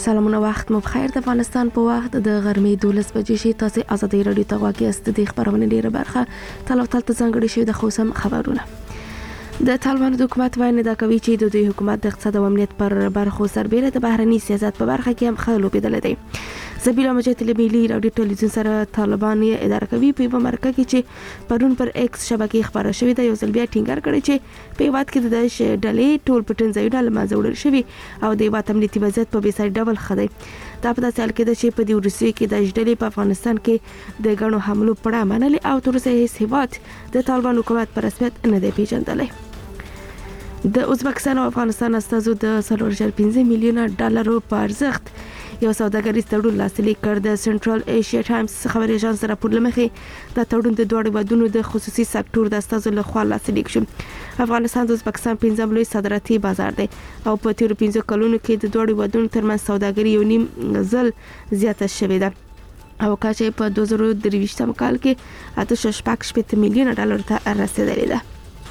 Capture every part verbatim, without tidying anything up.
سلامونه، وخت مو بخیر. د افغانستان په وخت د غرمې دولس بجې شي. تاسو آزادۍ رادیو ته غواړئ است د خبرونه ډیره برخه تلو تل ته ځانګړي شوی د خوسم خبرونه. د طالبانو د حکومت وایي دا کوي چې د دوی حکومت د اقتصاد او امنیت پر برخو سربېره د بهرني سیاست په برخه کې هم ښه لوبېدلی دی. زبیلا مجید له ملي رادیو ټلویزیون سره طالبان یې اداره کوي. په یوه مرکه کې چې پرون پر ایکس شبکې خبره شوې ده، یو ځل بیا ټینګار کړی چې په هیواد کې د داعش ډلې ټول پټن ځایونه له منځه وړل شوي او د هیواد امنیتي وضعیت په بې ساري ډول ښه دی. دا په داسې حال کې ده چې په دې وروستیو کې داعش ډلې په افغانستان کې د ګڼو حملو پړه منلې او تر اوسه هیڅ هیواد د طالبان حکومت په رسمیت نه دی پیژندلی. د ازبکستان او افغانستان استازو د څلور زره پنځه میلیونه ډالرو په ارزښت یو سوداګریز تړون لاسلیک کړ. د سنټرال ایشیا ټایمز خبري اژانس راپور لمخې دا تړون د دوه ودونو د خصوصي سکتور د استازو لخوا لاسلیک شو. افغانستان د ازبکستان پنځم لوی صادراتي بازار دی او په تیرو پنځه کلونو کې د دوه ودونو ترمنځ سوداګري یو نیم ځل زیاته شوې ده او کچې په دوه زره درویشتم کال کې اته شپږ شپږ میلیونه ډالر ته رسیدلې ده.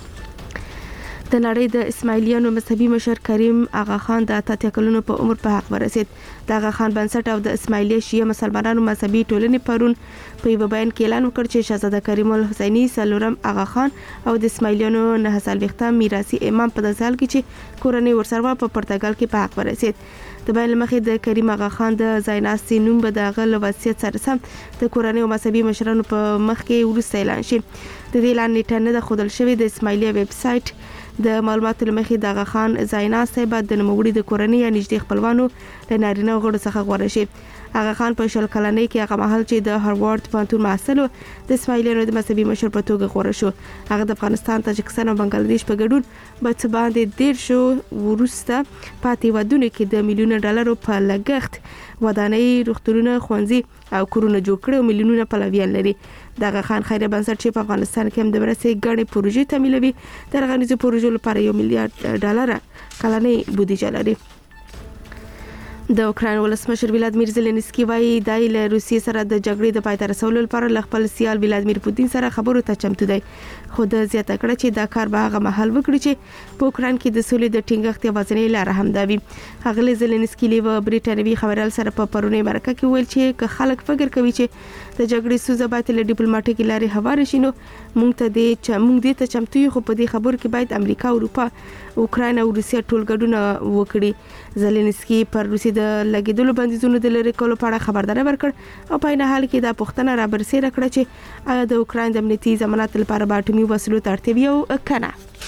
د نړۍ د اسماعیلیانو مذهبي مشر کریم آغا خان د اتیا کلونو په عمر په حق ورسید. د آغا خان بنسټ او د اسماعیلیه شیعه مسلمانانو مذهبي ټولنې پرون په یو بیان کې اعلان وکړ چې شهزاده کریم الحسیني څلورم آغا خان او د اسماعیلیانو نه څلوېښتم میراثي امام په داسې حال کې چې کورنۍ ورسره په پرتګال کې په حق ورسید. د بیان مخې د کریم آغا خان د ځایناستي نوم به د هغه له وصیت سره سم د کورنۍ او مذهبي مشرانو په مخ کې وروسته اعلان شي. د دې اعلان نیټه نه ده ښودل شوې. د اسماعیلیه ویب سایټ د معلوماتو لمخې د آغا خان ځایناستی به د نوموړي د کورنۍ یا نږدې خپلوانو له نارینه غړو څخه غوره شي. آغا خان په شل کلنۍ کې هغه مهال چې د هاروارد پوهنتون محصل و د اسماعیلیانو د مذهبي مشر په توګه غوره شو. هغه د افغانستان، تاجکستان او بنګلادیش په ګډون په څه باندې دیرشو وروسته پاتې ودونو کې د میلیونه ډالرو په لګښت ودانۍ، روغتونونه، ښوونځي او کورونه جوړ کړي او میلیونونه پلویان لري. د آغا خان خیریه بنسټ چې په افغانستان کې هم د مرستې ګڼې پروژې تمویلوي د رغنیزو پروژو لپاره یو میلیارډ ډالر کلنۍ بودیجه لري. د اوکراین ولسمشر ولادیمیر زيلنسکي وایي دای له روسیې سره د جګړې د پای ته رسولو لپاره له خپل سیال ولادیمیر پوتین سره خبرو ته چمتو دی. خو د زیاته کړه چې دا کار به هغه مهال وکړي چې په اوکراین کې د سولې د ټینګښت یوازینۍ لاره همدا وي. هغه زيلنسکي له بریټانوي خبريال سره په پرونی مرکه کې ویل چې که خلک فکر کوي چې د جګړې سوزه باید له ډیپلوماټیک لارې هوار شي، نو موږ ته د چې موږ دې ته چمتو یو. خو په دې خبرو کې باید امریکا، اروپا، اوکراین او روسیه ټول ګډون وکړي. زيلنسکي پر روسي د لګیدلو بندیزونو د لری کولو په اړه خبرداري ورکړ او په نه حال کې دا پوښتنه را برسېره کړه چې آیا د اوکراین د امنیتي ضمانت لپاره به اټومي وسلو ته اړتیا وي او کنه.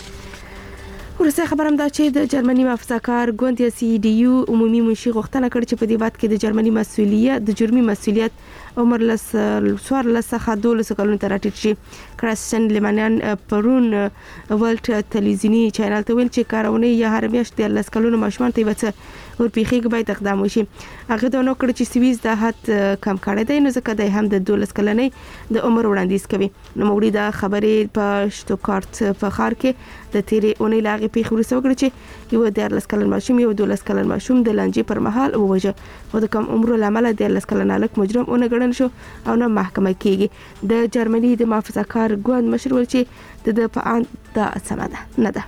ورسته خبر هم دا چې د جرمني محافظه‌کار ګوند یا سی ډي یو عمومي منشي غوښتنه کړې چې په دې وخت کې د جرمني مسؤلیت د جرمي مسؤلیت عمر لس څوار لس څخه دولس کلونو ته راټیټ شي. کرسچن لیمانیان پرون ولټ تلویزیونی چینل ته ویل چې کارونه یا هر میاشت د لس کلونو ماشومان ته وڅ ورپیخي باید اقدام وشي. هغه دا نو کړ چې سویز د حد کم کړی دی، نو ځکه د هم د دولس کلنۍ د عمر وړاندیز کوي. نو موږ د خبرې په شتوکارت په ښار کې د تیرې اونۍ لاغي پیښ ورسره وکړي چې یو د لس کلن ماشوم یو دولس کلن ماشوم د لانجې پر مهال ووجه. خو د کم عمر لامل د لس کلن الک مجرم اون ګڼل شو او نه محکمه کیږي. د جرمني د محافظه‌کار ګوند مشر ول چې د په ان د سمه ده نه ده.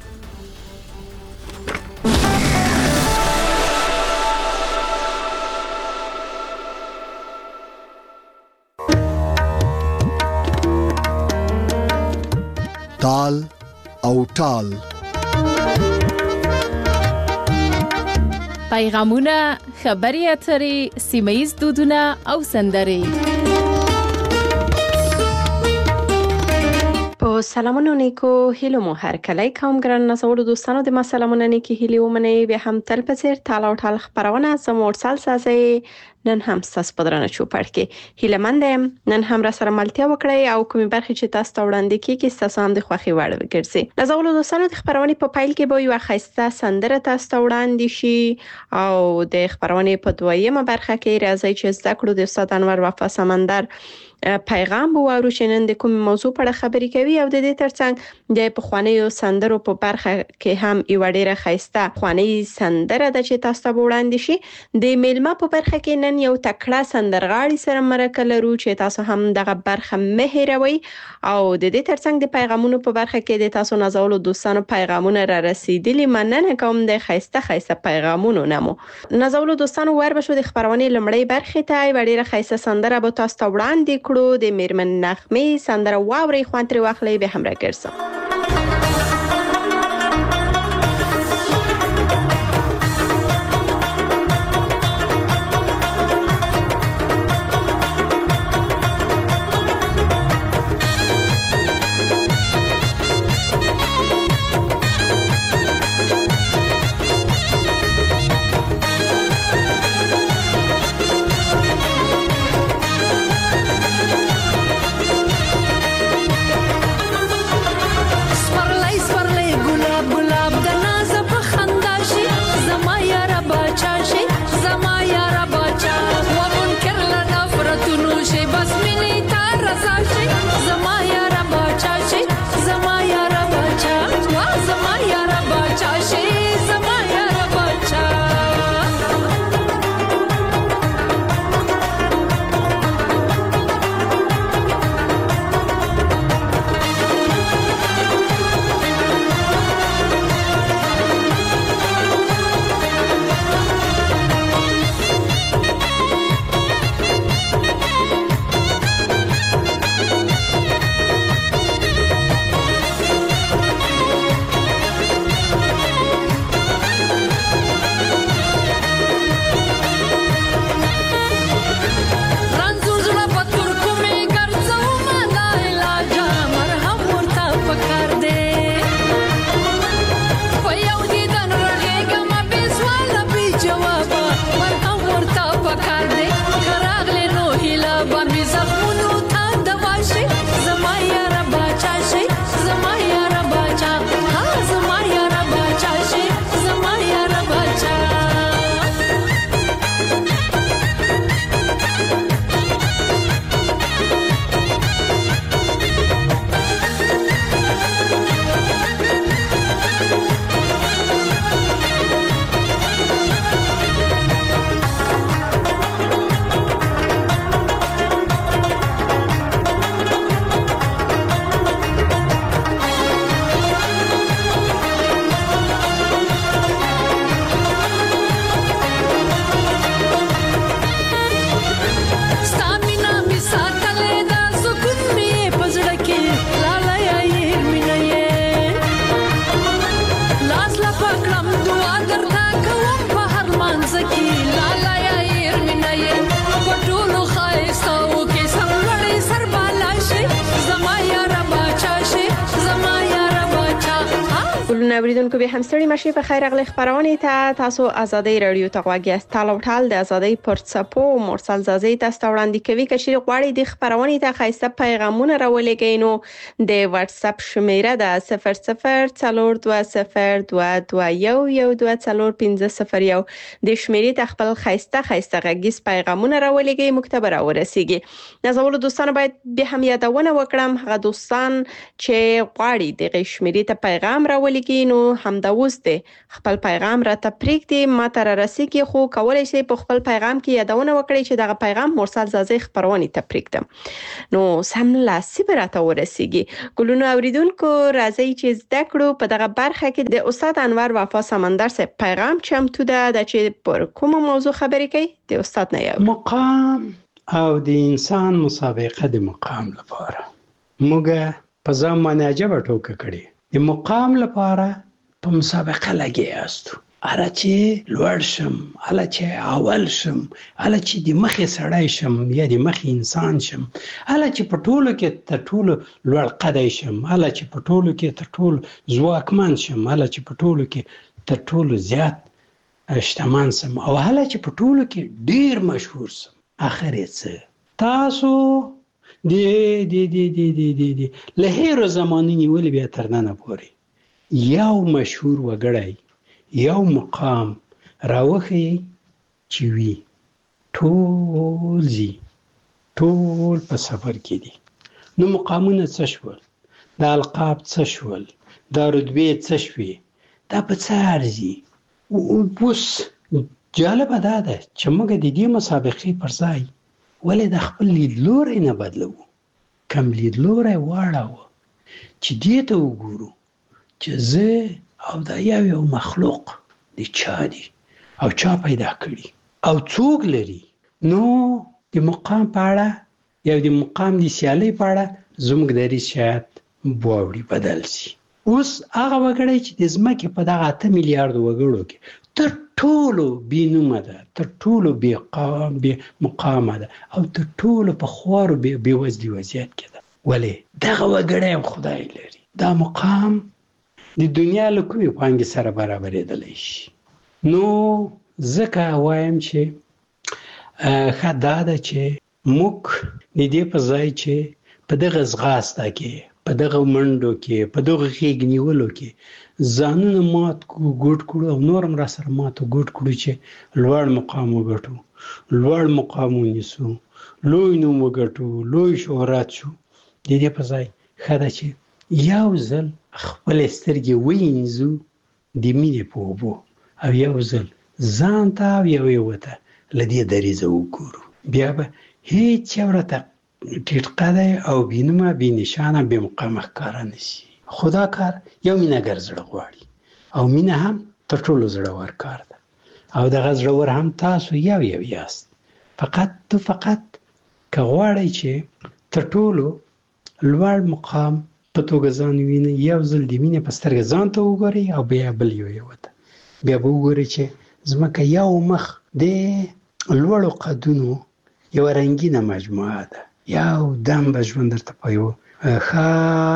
تال او ټال پیغامونه، خبري اترې، سیمایي دودونه او سندرې. په سلامونو نیکو هیلو مو هر کله کوم ګران نسوړو دوستانو د ما سلامونه نیکی هیلو ومني به هم تل پسیر تال او ټال خبرونه زموږ سال ساسي نن هم تاسو په درنه چوپړ کې هیلمندم. نن هم را سره ملتیا وکړی او کومي برخه چې تاسو ته وړاندې کیږي تاسو هم د خوخي وړ وګرځي. لزولو دوستانو د خبرونه په پایل کې به یو خاصه سندره تاسو ته وړاندې شي او د خبرونه په دویمه برخه کې راځي چې زده کړو د استاد انور وفا سمندر پیغام وورو چې نن د کوم موضوع په اړه خبرې کوي او د دې ترڅنګ د پخوانیو سندرو په برخه کې هم یو ډیره ښایسته خواني سندره د چې تاسو ته وړاندې شي. د میلمه په برخه کې نن یو تکړه سندرغاړي سره مرکه لرو چې تاسو هم دغه برخه مهیروي او د دې ترڅنګ د پیغامونو په برخه کې د تاسو نازولو دوستانو پیغامونه را رسیدلي. مننه کوم د ښایسته ښایسته پیغامونو نمو نازولو دوستانو. ور بشو د خبرونه لمړی برخه ته یو ډیره ښایسته سندره به تاسو ته وړاندې کړو. د میرمن نغمې سندره واوري خوان تر واخلې به هم راګرځم. اوریدونکو به هم ستړي مشي په خیر اغلی خبرونه ته تاسو آزادۍ رادیو ته غواګی است. تالو ټال د آزادۍ پرڅپو مرسل زازي تاسو ته وړاندې کوي کشیر غواړي د خبرونه ته خایسته پیغامونه راولېږئ نو د واتس اپ شمیره ده صفر صفر څلور دوه صفر دوه دوه یو یو دوه څلور پنځه صفر یو. د شمیرې ته خپل خایسته خایسته غږیز پیغامونه راولېږئ مکتب راورسیږي. نازولو دوستانو باید به هم یادونه وکړم هغه دوستان چې غواړي د شمیرې ته پیغام راولېږي نو همدا اوس دی خپل پیغام را ته پرېږدي ما ته را رسیږي خو کولای شي په خپل پیغام کې یادونه وکړي چې دغه پیغام مرسل زازي خبرونه ته پرېږدم نو سم لاسي به را ته ورسیږي. ګلونو اوریدونکو راځي چې زده کړو په دغه برخه کې د استاد انور وفا سمندر صاحب پیغام چمتو ده چې پر کومه موضوع خبرې کوي د استاد نه یو مقام او د انسان مسابقه د مقام لپاره موږ په ځمانه عجبه ټوکه کړي د مقام لپاره په مسابقه لګي یاستو اله چې لوړ شم اله چې اول شم اله چې د مخې سړی شم یا د مخې انسان شم اله چې په ټولو کې تر ټولو لوړ قدای شم اله چې په ټولو کې تر ټولو ځواکمن شم اله چې په ټولو کې تر ټولو زیات شتمن سم او اله چې په ټولو کې ډیر مشهور سم. اخر یې څه تاسو دی دی دی دی دی دی دی له هیرو زمانې نیولې بیا تر ننه پورې یو مشهور وګړی یو مقام راوخی چې وي ټول زی ټول په سفر کې دي. نو مقامونه څه شول؟ دا القاب څه شول؟ دا رتبې څه شوې؟ دا په څه ارزي؟ اوس جالبه دا ده چې موږ د دې مسابقې پر ځای ولې د خپل لیدلوری نه بدلو؟ کم لیدلوری واړوه چې دې ته وګورو چې زه او دا یو یو مخلوق د چا دي او چا پیدا کړي او څوک لري. نو د مقام په اړه یا د مقام د سیالۍ په اړه زموږ دریځ شاید واوړي بدل شي. اوس هغه وګړی چې د ځمکې په دغه اته میلیارډ وګړو کې تر ټولو بې نومه ده، تر ټولو بې مقامه ده او تر ټولو په خوارو بې وزلي وضعیت کې ده. ولې دغه وګړی هم خدای لري. دا مقام د دنیا له کومې پانګې سره برابرېدلی شي. نو ځکه وایم چې ښه دا ده چې موږ د دې په ځای چې په دغه ځغاسته کې، په دغه منډو کې، په دغه غېږ نیولو کې ځانونه مات کړو، ګوټ کړو او نور هم را سره مات او ګوټ کړو چې لوړ مقام وګټو، لوړ مقام ونیسو، لوی نوم وګټو، لوی شهرت شو. د دې په ځای ښه ده چې یو ځل خپلې سترګې وینځو د مینې په اوبو او یو ځل ځان ته او یو یو ته له دې دریځه وګورو. بیا به هیڅ یو راته ټیټ قده او بینومه بې نشانه بې مقامه ښکاره نه شي. خو دا کار یو مینهګر زړه غواړي او مینه هم تر ټولو زړور کار ده او دغه زړور هم تاسو یو یو یاست. فقط تو فقط که غواړئ چې تر ټولو لوړ مقام په توګه ځان وینئ، یو ځل د مینې په سترګه ځان ته وګورئ او بیا بل یو یو ته. بیا به وګورئ چې ځمکه یو مخ د لوړو قدونو یوه رنګینه مجموعه ده. یو دم به ژوند درته په یو ښه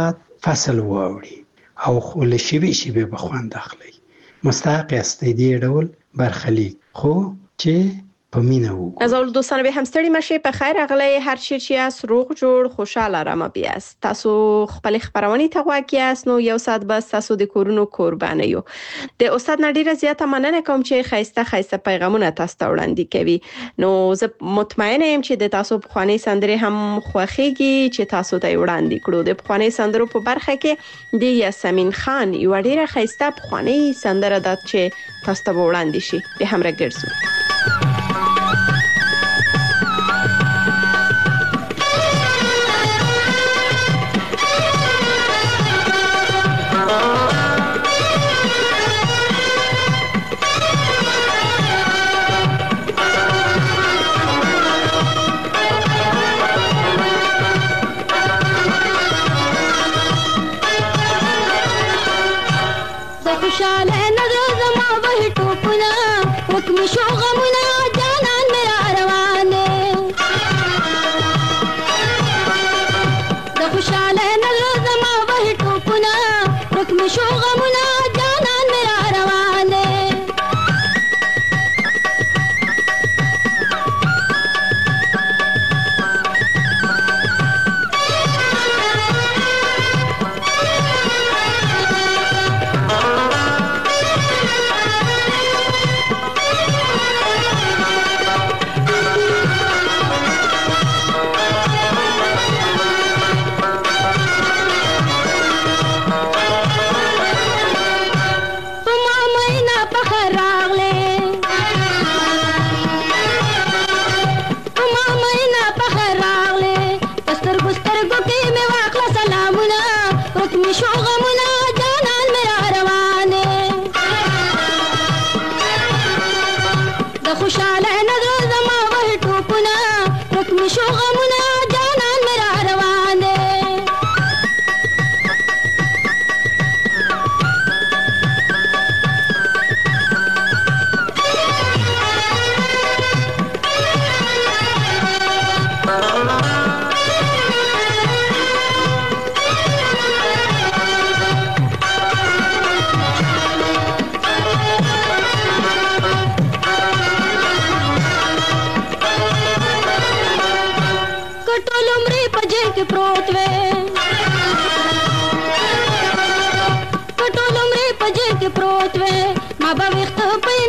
فصل واوړي او خو له شیبې شیبې به خوند اخلئ. مستحق یاستئ دې ډول برخلیک، خو چې په مینه وګورئ. از اول دوستان به هم ستړي مشئ. په خیر راغلی. هر چیر چې یاست روغ جوړ خوشحاله آرامه بیاست. تاسو خپل خبرونې ته غوږ یاست. نو یو ساعت بس تاسو د کورونو قربانه یو. د استاد نه ډیره زیاته مننه کوم چې خایسته خایسته پیغامونه تاسو ته وړاندې کوي. نو زه مطمئنه یم چې د تاسو پخوانی سندرې هم خوښیږي چې تاسو ته وړاندې کړو. د پخوانی سندرو په برخه کې د یاسمین خان یو ډیره خایسته پخوانی سندره ده چې تاسو ته وړاندې شي. به هم راګرځو.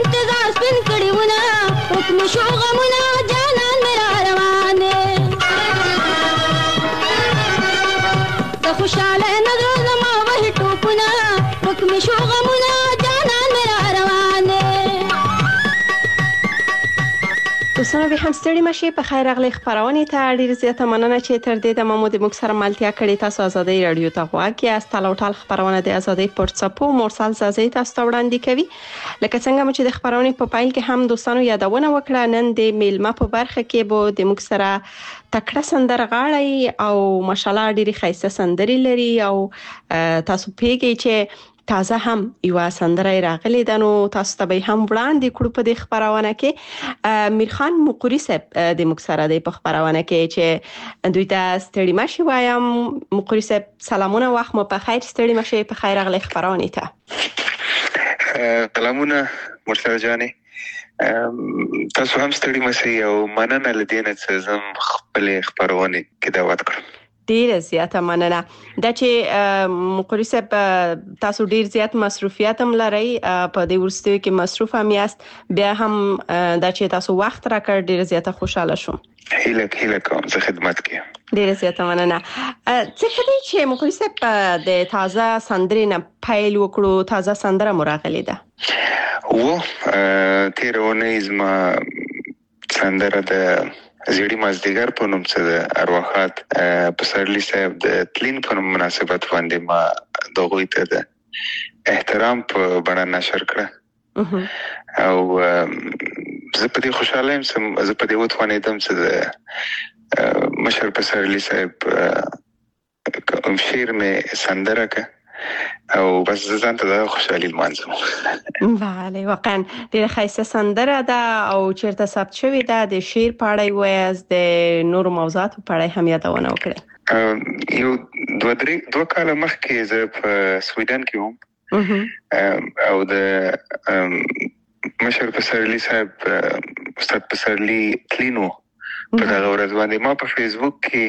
شو غمونه جانان میرا روانه خوشاله نظر زما وه ټوپونه رکم شو غمونه جانان میرا روانه. دوستانو به هم ستړي مشي په خیر اغلی خبرونه ته ډیر زیاته مننه چې تر دې د مامو د موږ سره ملتیا کړې. تاسو ازادي رادیو ته غواړئ از تلو ټال خبرونه د ازادي پورتسپو مرسل زازي تاسو ته وړاندې کوي. لکه څنګه چې د خبرونه په پایل کې هم دوستانو یادونه وکړه، نن د میلمه په برخه کې به د موږ سره تکړه سندرغاړی او ماشاءالله ډیره خیسته سندري لري او تاسو پیګی چې تازه هم یو سندره راغلی ده، نو تاسو ته به هم وړاندې کړو په دې خبرونه کې. میرخان مقری صاحب د موږ سره دی په خبرونه کې چې دوی ته ستړي مشي وایم. مقری صاحب سلامونه، وخت مو په خیر، ستړي مشي په خیر اغلی خبرونه ته. سلامونه مرسل جانې، تاسو هم ستړي مشي او مننه لدینه چې زم خپل خبرونه کې دعوت کړم. ډیره زیاته مننه. دا چې مقری صاحب تاسو ډیر زیات مصروفیت هم لرئ، په دې ورستیو کې مصروف هم یاست، بیا هم دا چې تاسو وخت راکړ ډیره زیاته خوشاله شوم. هیله هیله کوم زه خدمت کوم. ډیره زیاته مننه. څه کړی چې مقری صاحب د تازه سندرې نه پیل وکړو، تازه سندره مراغلې ده و تیرونه زما سندره د زیړی مازدیګر په نوم څه د ارواحات پسرلی صاحب د تلین په مناسبت باندې ما دغه ته د احترام په بڼه نشر کړه او زه په دې خوشاله یم چې زه په دې وتوانیدم چې د مشر پسرلی صاحب کوم شعر مې سندره که او بس ځان ته د خوشحالي لمانځم. بله واقعا ډیره ښایسته سندره ده او چیرته ثبت شوې ده، د شعر په اړه وایاست، د نورو موضوعاتو په اړه هم یادونه وکړئ. یو دوه درې دوه کاله مخکې زه په سویډن کې وم او د مشر پسرلی صاحب استاد پسرلی تلینو په دغه ورځ باندې ما په فیسبوک کې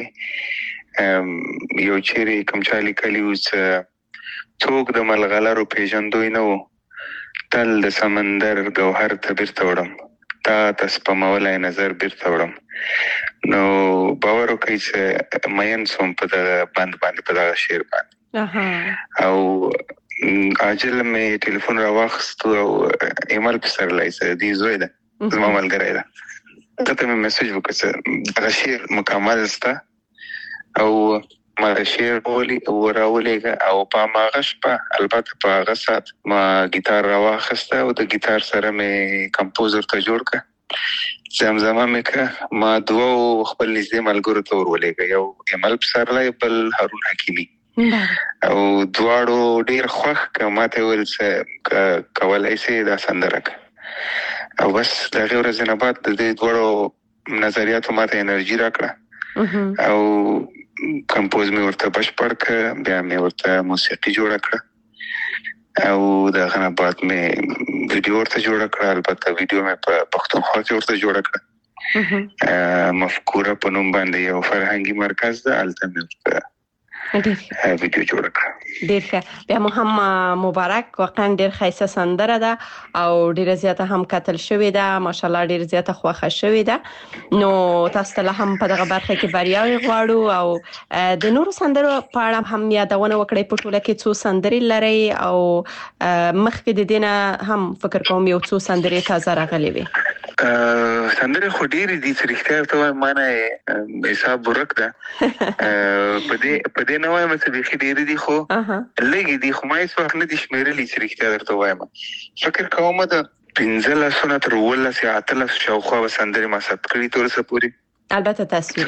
یو چیرې کوم چا لیکلی و چې څوک د ملغلرو پیژندوی نه و، تل د سمندر ګوهر ته بیرته وړم، تا ته سپمولی نظر بیرته وړم. نو باور وکړئ چې مین سوم په دغه بند باندې په دغه شعر باندې او عاجل مې ټلیفون راواخیستو او ایمیل پسرلی چې دې زوی ده زما ملګری ده، ته ته مې میسج وکړه چې دغه شعر مکمل سته او ما شعر ولی وراولېږه او په هغه شپه البته په هغه ساعت ما ګیتار راواخیسته او د ګیتار سره مې کمپوزر ته جوړ کړه، زمزمه مې کړه، ما دوه خپل نږدې ملګرو ته ورولېږه، یو ایمل پسرلی بل هارون حکیمي او دواړو ډېر خوښ که ما ته ویل چې کولی شې دا سندره کړه او بس د هغې ورځې نه بعد د دې دواړو نظریاتو ما ته انرژي راکړه او کمپوز مې ورته بشپړ کړ، بیا مې ورته موسیقي جوړه کړه او دغه نه بعد مې ویډیو ورته جوړه کړه، البته ویډیو مې په پښتونخوا کې ورته جوړه کړه، مفکوره په نوم باندې یو فرهنګي مرکز ده، هلته مې ورته ویډیو جوړه کړه. ډیر ښه، بیا مو هم مبارک، واقعا ډیر ښایسته سندره ده او ډیره زیاته هم کتل شوې ده، ماشاءالله ډیر زیاته خوښه شوې ده. نو تاسو ته هم په دغه برخه کې بریاوې غواړو او د نورو سندرو په اړه هم یادونه وکړئ. په ټوله کې څو سندرې لرئ او مخکې د دې نه هم فکر کوم یو څو سندرې تازه راغلي وي؟ سندرې خو ډېرې دي چې رښتیا ورته وایم ما نه حساب ورک ده، په دې په دې نه وایم چې بیخي ډېرې دي خو لږې دي، خو ما هېڅ وخت نه دي شمېرلي چې رښتیا درته وایم. فکر کوم د پنځه لسو نه تر اوولس یا اتلس شاوخوا به سندرې ما ثبت کړي تر اوسه پورې، البته تصویري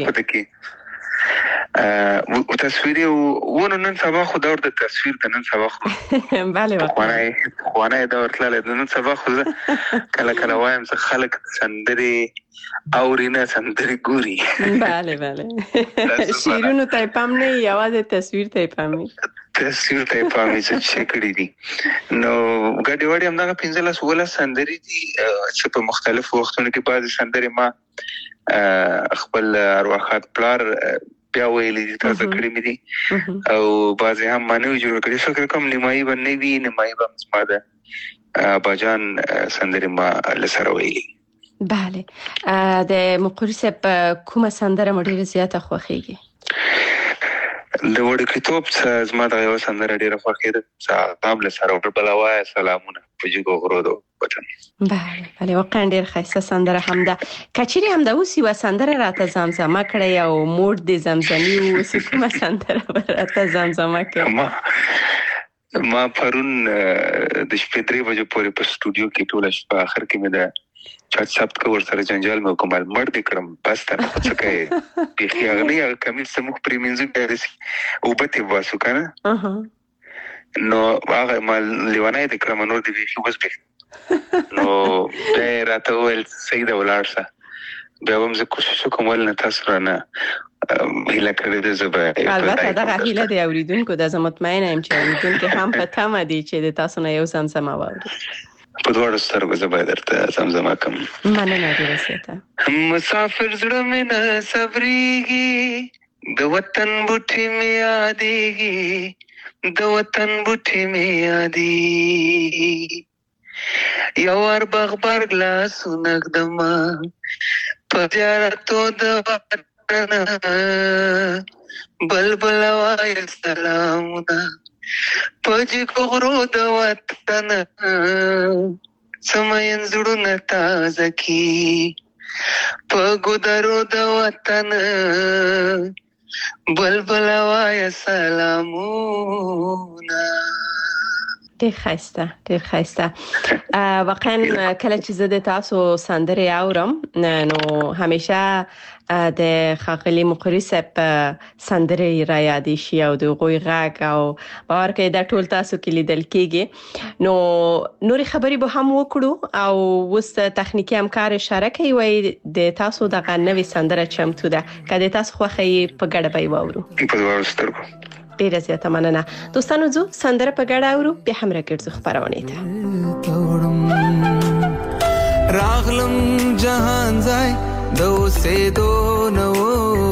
تصویري ونه نن سبا خو دور د تصویر د نن سبا خو بله خوانای خوانای دور تللی د نن سبا خو کله کله وایم چې خلک سندرې اوري نه سندرې ګوري. بله بله شعرونو ته یې پام نه یوازې تصویر ته یې پام وي، تصویر ته یې پام وي چې څه کړي دي. نو ګډې وډې همدغه پنځلس اوولس سندرې دي چې په مختلفو وختونو کې بعضې سندرې ما خپل ارواحات پلار بیا ویلي دي، تازه کړي مې دي او بعضې هم ما نه وي جوړ کړي. فکر کوم نیمایي به نه وي، نیمایي به زما د اباجان سندرې ما له سره ویلي. بله، د مقری صاحب کومه سندره مو ډېره زیاته خوښېږي؟ د وړکتوب څخه زما د یو سندره ډیره خوښه ده چې عام له سره بلوای سلامونه په جګو غرودو وطن. بله بله واقعا ډیر ښایسته سندره هم ده. کچېرې هم د اوس یوه سندره راته زمزمه کړئ او موډ د زمزمي اوسې کومه سندره به راته زمزمه کړئ؟ ما ما پرون د شپې درې بجې پورې په سټوډیو کې ټوله شپه آخر کې مې د چات ثبت کو ورسره جنجال مې وکړم مړ دې کړم بس ته نه څه کوي بیخي هغه نه هغه کمیس سموخ پرې مینځو بیا داسې اوبه ترې وباسو که نه نو هغه ما لیونی دې کړم نور دې بیخي وسپېښ نو بیا یې راته وویل صحیح ده ولاړ شه بیا به هم زه کوشش وکړم ولې نه تاسو رانه هیله کړې ده زه به البته دغه هیله د اورېدونکو ده. زه مطمئنه یم چې اورېدونکي هم په تمه دي چې د تاسو نه یو زمزمه واوري. په دواړو سترګو زه باید درته زمزمه کړم. مننه ډېره زیاته. مسافر زړه مې نه صبرېږي د وطن بوټي مې یادېږي د وطن بوټي مې یادېږي یو وار بغبرګ لاسونه ږدمه په زیارتو د وطنه بلبله وایه سلامونه په جګو غرو د وطن سمین زړونه تازه کی په ګودرو د وطن بلبله وایه سلامونه. ډېر ښایسته ډېر ښایسته. واقعا کله چې زه د تاسو سندرې اورم نو همیشه د ښاغلي مقري صاحب سندرې را یادې شي او د هغوی غږ او باور کوئ دا ټول تاسو کې لیدل کېږي. نو نورې خبرې به هم وکړو او اوس تخنیکي همکار اشاره کوي وایي د تاسو دغه نوې سندره چمتو ده که د تاسو خوښه یې په ګډه به یې واورو. په دواړو سترګو. ډیره زیاته مننه. دوستانو زو سندره په ګډه اورو بیا هم راګرځو خپرونې ته. راغلم جهان ځای د اوسېدو نه و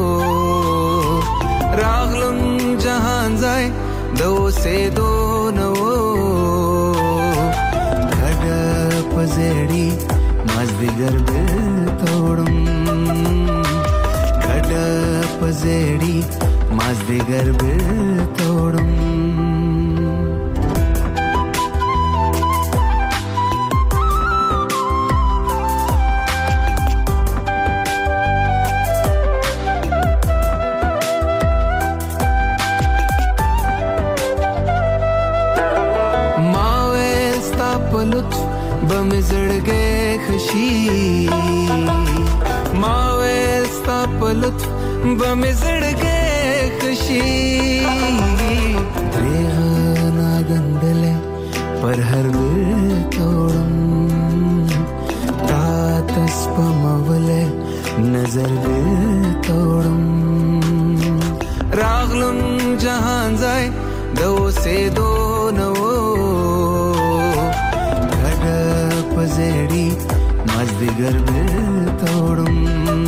راغلم جهان ځای د اوسېدو نه و ګډه په زړی مازدیګر بېرته وړم ګډه په زړی مازدیګر بېرته وړم. ما ویل ستا په لطف به مې زړګی خوشي ما ویل ستا په لطف به مې زړګی خوشي دریغه ناګندلې پر هر بېرته وړم تا ته سپمولې نظر بېرته وړم راغلم جهان ځای د اوسېدو نه و ګډه په زړی مازدیګر بېرته وړم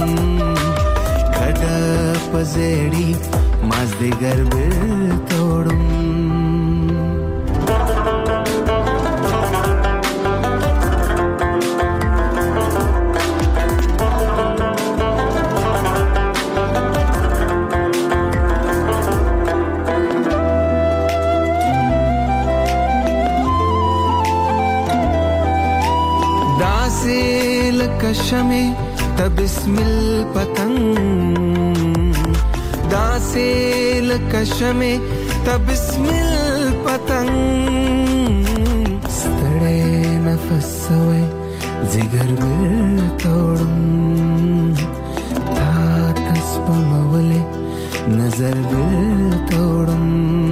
ګډه په زړی مازدیګر بېرته وړم. داسې لکه شمع ته بسمل پتنګ داسې لکه شمع ته بسمل پتنګ ستړی نفس سوی ځیګر بېرته وړم تا ته سپمولې نظر بېرته وړم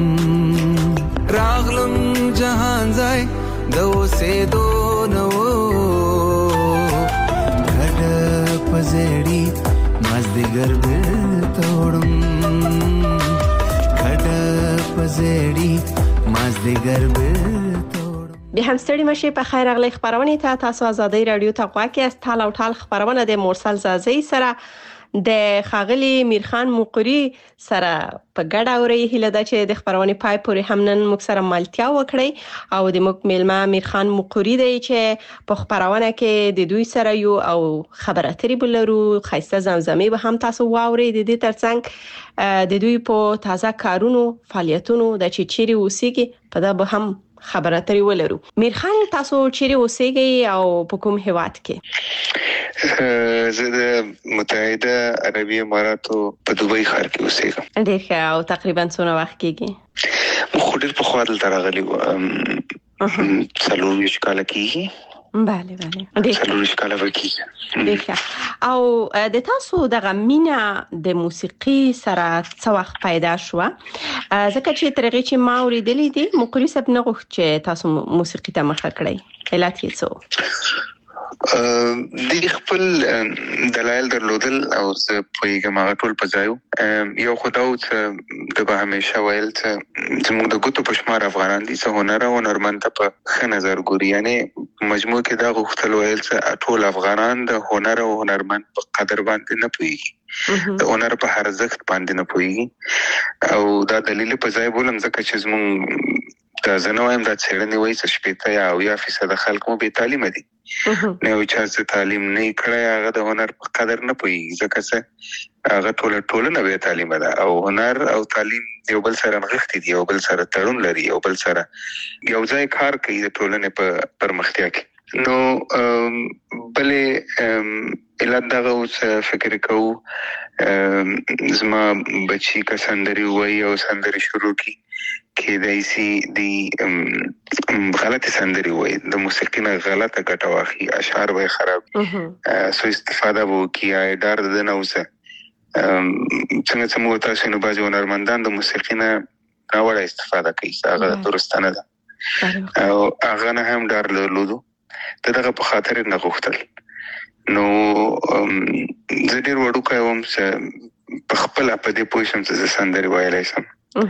راغلم جهان ځای د اوسېدو نه و ګډه په زړی مازدیګر بېرته وړم ګډه په زړی مازدیګر بېرته وړم. بیا هم ستړي مشئ په خیر راغلی خپرونې ته. تاسو ازادۍ راډیو ته غوږ یاست. ټال او ټال خپرونه د مرسل زازۍ سره د خاغلی میرخان مقری سره په ګډه اوري هله د چې د خبرونه پای پورې هم نن موږ سره ملتیا وکړي او د موږ میلمه میرخان مقری دی چې په خبرونه کې د دوی سره یو او خبره اترې بلرو خاصه زمزمه به هم تاسو واوري د دې ترڅنګ د دوی په تازه کارونو فعالیتونو د چیرې اوسېږي په دا به هم خبره اترې ولرو. میرخان تاسو چیرې اوسېږئ او په کوم هیواد کې؟ زه د متحده عربي اماراتو په دوبۍ ښار کې اوسېږم. ډېر ښه. او تقریبا څونه وخت کېږي؟ مخ ډېر په خوا دلته راغلی وم څلور ویشت کاله کېږي. بله بله څلور ویشت کاله به کېږي. ډېر ښه. او د تاسو دغه مینه د موسیقي سره څه وخت پیدا شوه؟ ځکه چې تر هغې چې ما اورېدلې دي مقري صاحب نه غوښت چې تاسو موسیقي ته مخه کړئ. علت یې څه؟ د خپل دلایل درلودل او زه پوهیږم هغه ټول په ځای وو. یو خو دا و چې د به همیشه ویل چې زموږ د ګوتو په شمار افغانان دي چې هنر او هنرمند ته په ښه نظر ګوري. یعنې مجموع کې دا غوښتل ویل چې ټول افغانان د هنر او هنرمند په قدر باندې نه پوهیږي، د هنر په ارزښت باندې نه پوهیږي. او دا دلیل په ځای بولم ځکه چې زموږ دا زه نه وایم دا څېړنې وایي چې شپېته یا اویا فیصده خلک مو بې تعلیمه دي. نه یو چا چې تعلیم نه کړی هغه د هنر په قدر نه پوهیږي ځکه چې هغه ټوله ټولنه بې تعلیمه ده او هنر او تعلیم یو بل سره نغښتي دي، یو بل سره تړون لري، یو بل سره یو ځای کار کوي د ټولنې په پرمختیا کې. نو بلې علت دغه اوس فکر کوو زما بچی که سندرې ووایي او سندرې شروع کړي کېدای شي د غلطې سندرې ووایي، د موسیقي نه غلطه ګټه واخلي، اشعار به یې خراب سو استفاده به وکړي یا یې ډار د ده نه اوسه. څنګه چې موږ تاسو نو بعضې هنرمندان د موسیقي نه ناوړه استفاده کوي، هغه درسته نه ده او هغه نه هم ډار درلودو، د دغه په خاطر یې نه غوښتل. نو زه ډېر وړوکی وم چې په خپله په دې پوه شم چې زه سندرې ویلی شم.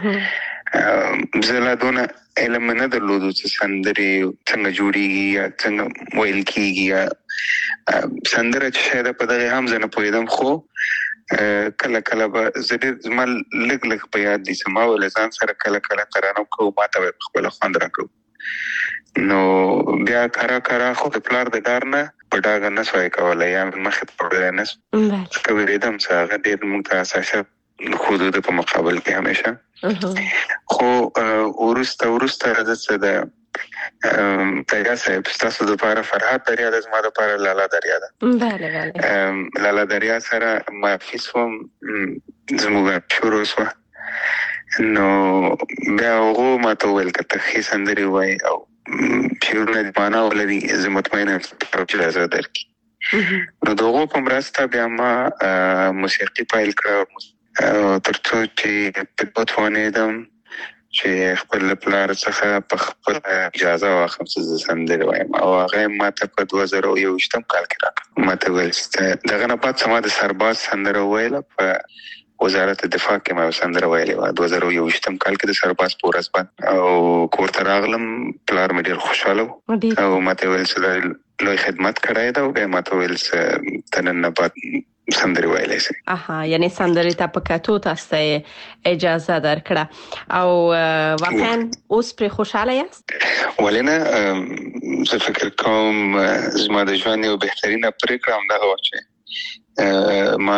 زه لا دونه علم نه درلودو چې سندرې څنګه جوړېږي یا څنګه ویل کېږي یا سندره چې شاید په دغې هم زه نه پوهېدم. خو کله کله به زه ډېر زما لږ لږ په یاد دي چې ما به له ځان سره کله کله ترانه کوو، ما ته به یې پخپله خوند راکړو. نو بیا کرا کرا خو د پلار د ډار نه په ډاګه نه سوای کولی یا مخې ته وړلی نه سو ځکه وېرېدم چې هغه ډېر موږ ته حساسیت ښودو د په مقابل کې همیشه. خو وروسته وروسته راځه چې د تیرا صاحب ستاسو دپاره فرهاد دریا ده، زما دپاره لالا دریا ده. لالا دریا سره معرفي سوم، زموږ شروع سوه. نو بیا هغو ما ته وویل که ته ښې سندرې ووایې او شعرونه دې معنا ولري زه مطمئنه یم چې اجازه درکړي. نو د هغو په مرسته بیا ما موسیقي پیل کړه تر څو چې په دې وتوانېدم چې خپل پلار څخه په خپل اجازه واخلم چې زه سندرې وایم او هغه یې ما ته په دوه زره او یوویشتم کال کې راکړه. ما ته ویل چې دغه نه بعد ما د سرباز سندره وویله په وزارت دفاع کې ما یو سندره ویلې وه دوه زره او یوویشتم کال کې د سرباز په ورځ باندې او کور ته راغلم. پلار مې ډېر خوشحاله و او ما ته ویل چې لوی خدمت کړی ده او بیا ما ته ویل چې ته نن نه بعد سندرې ویلی شي. اها یعنې سندرې ته په کتو تاسو ته اجازه درکړه او واقعا اوس پرې خوشحاله یاست؟ ولې نه، زه فکر کوم زما د ژوند یو بهترینه پرېکړه همدغه وه چې ما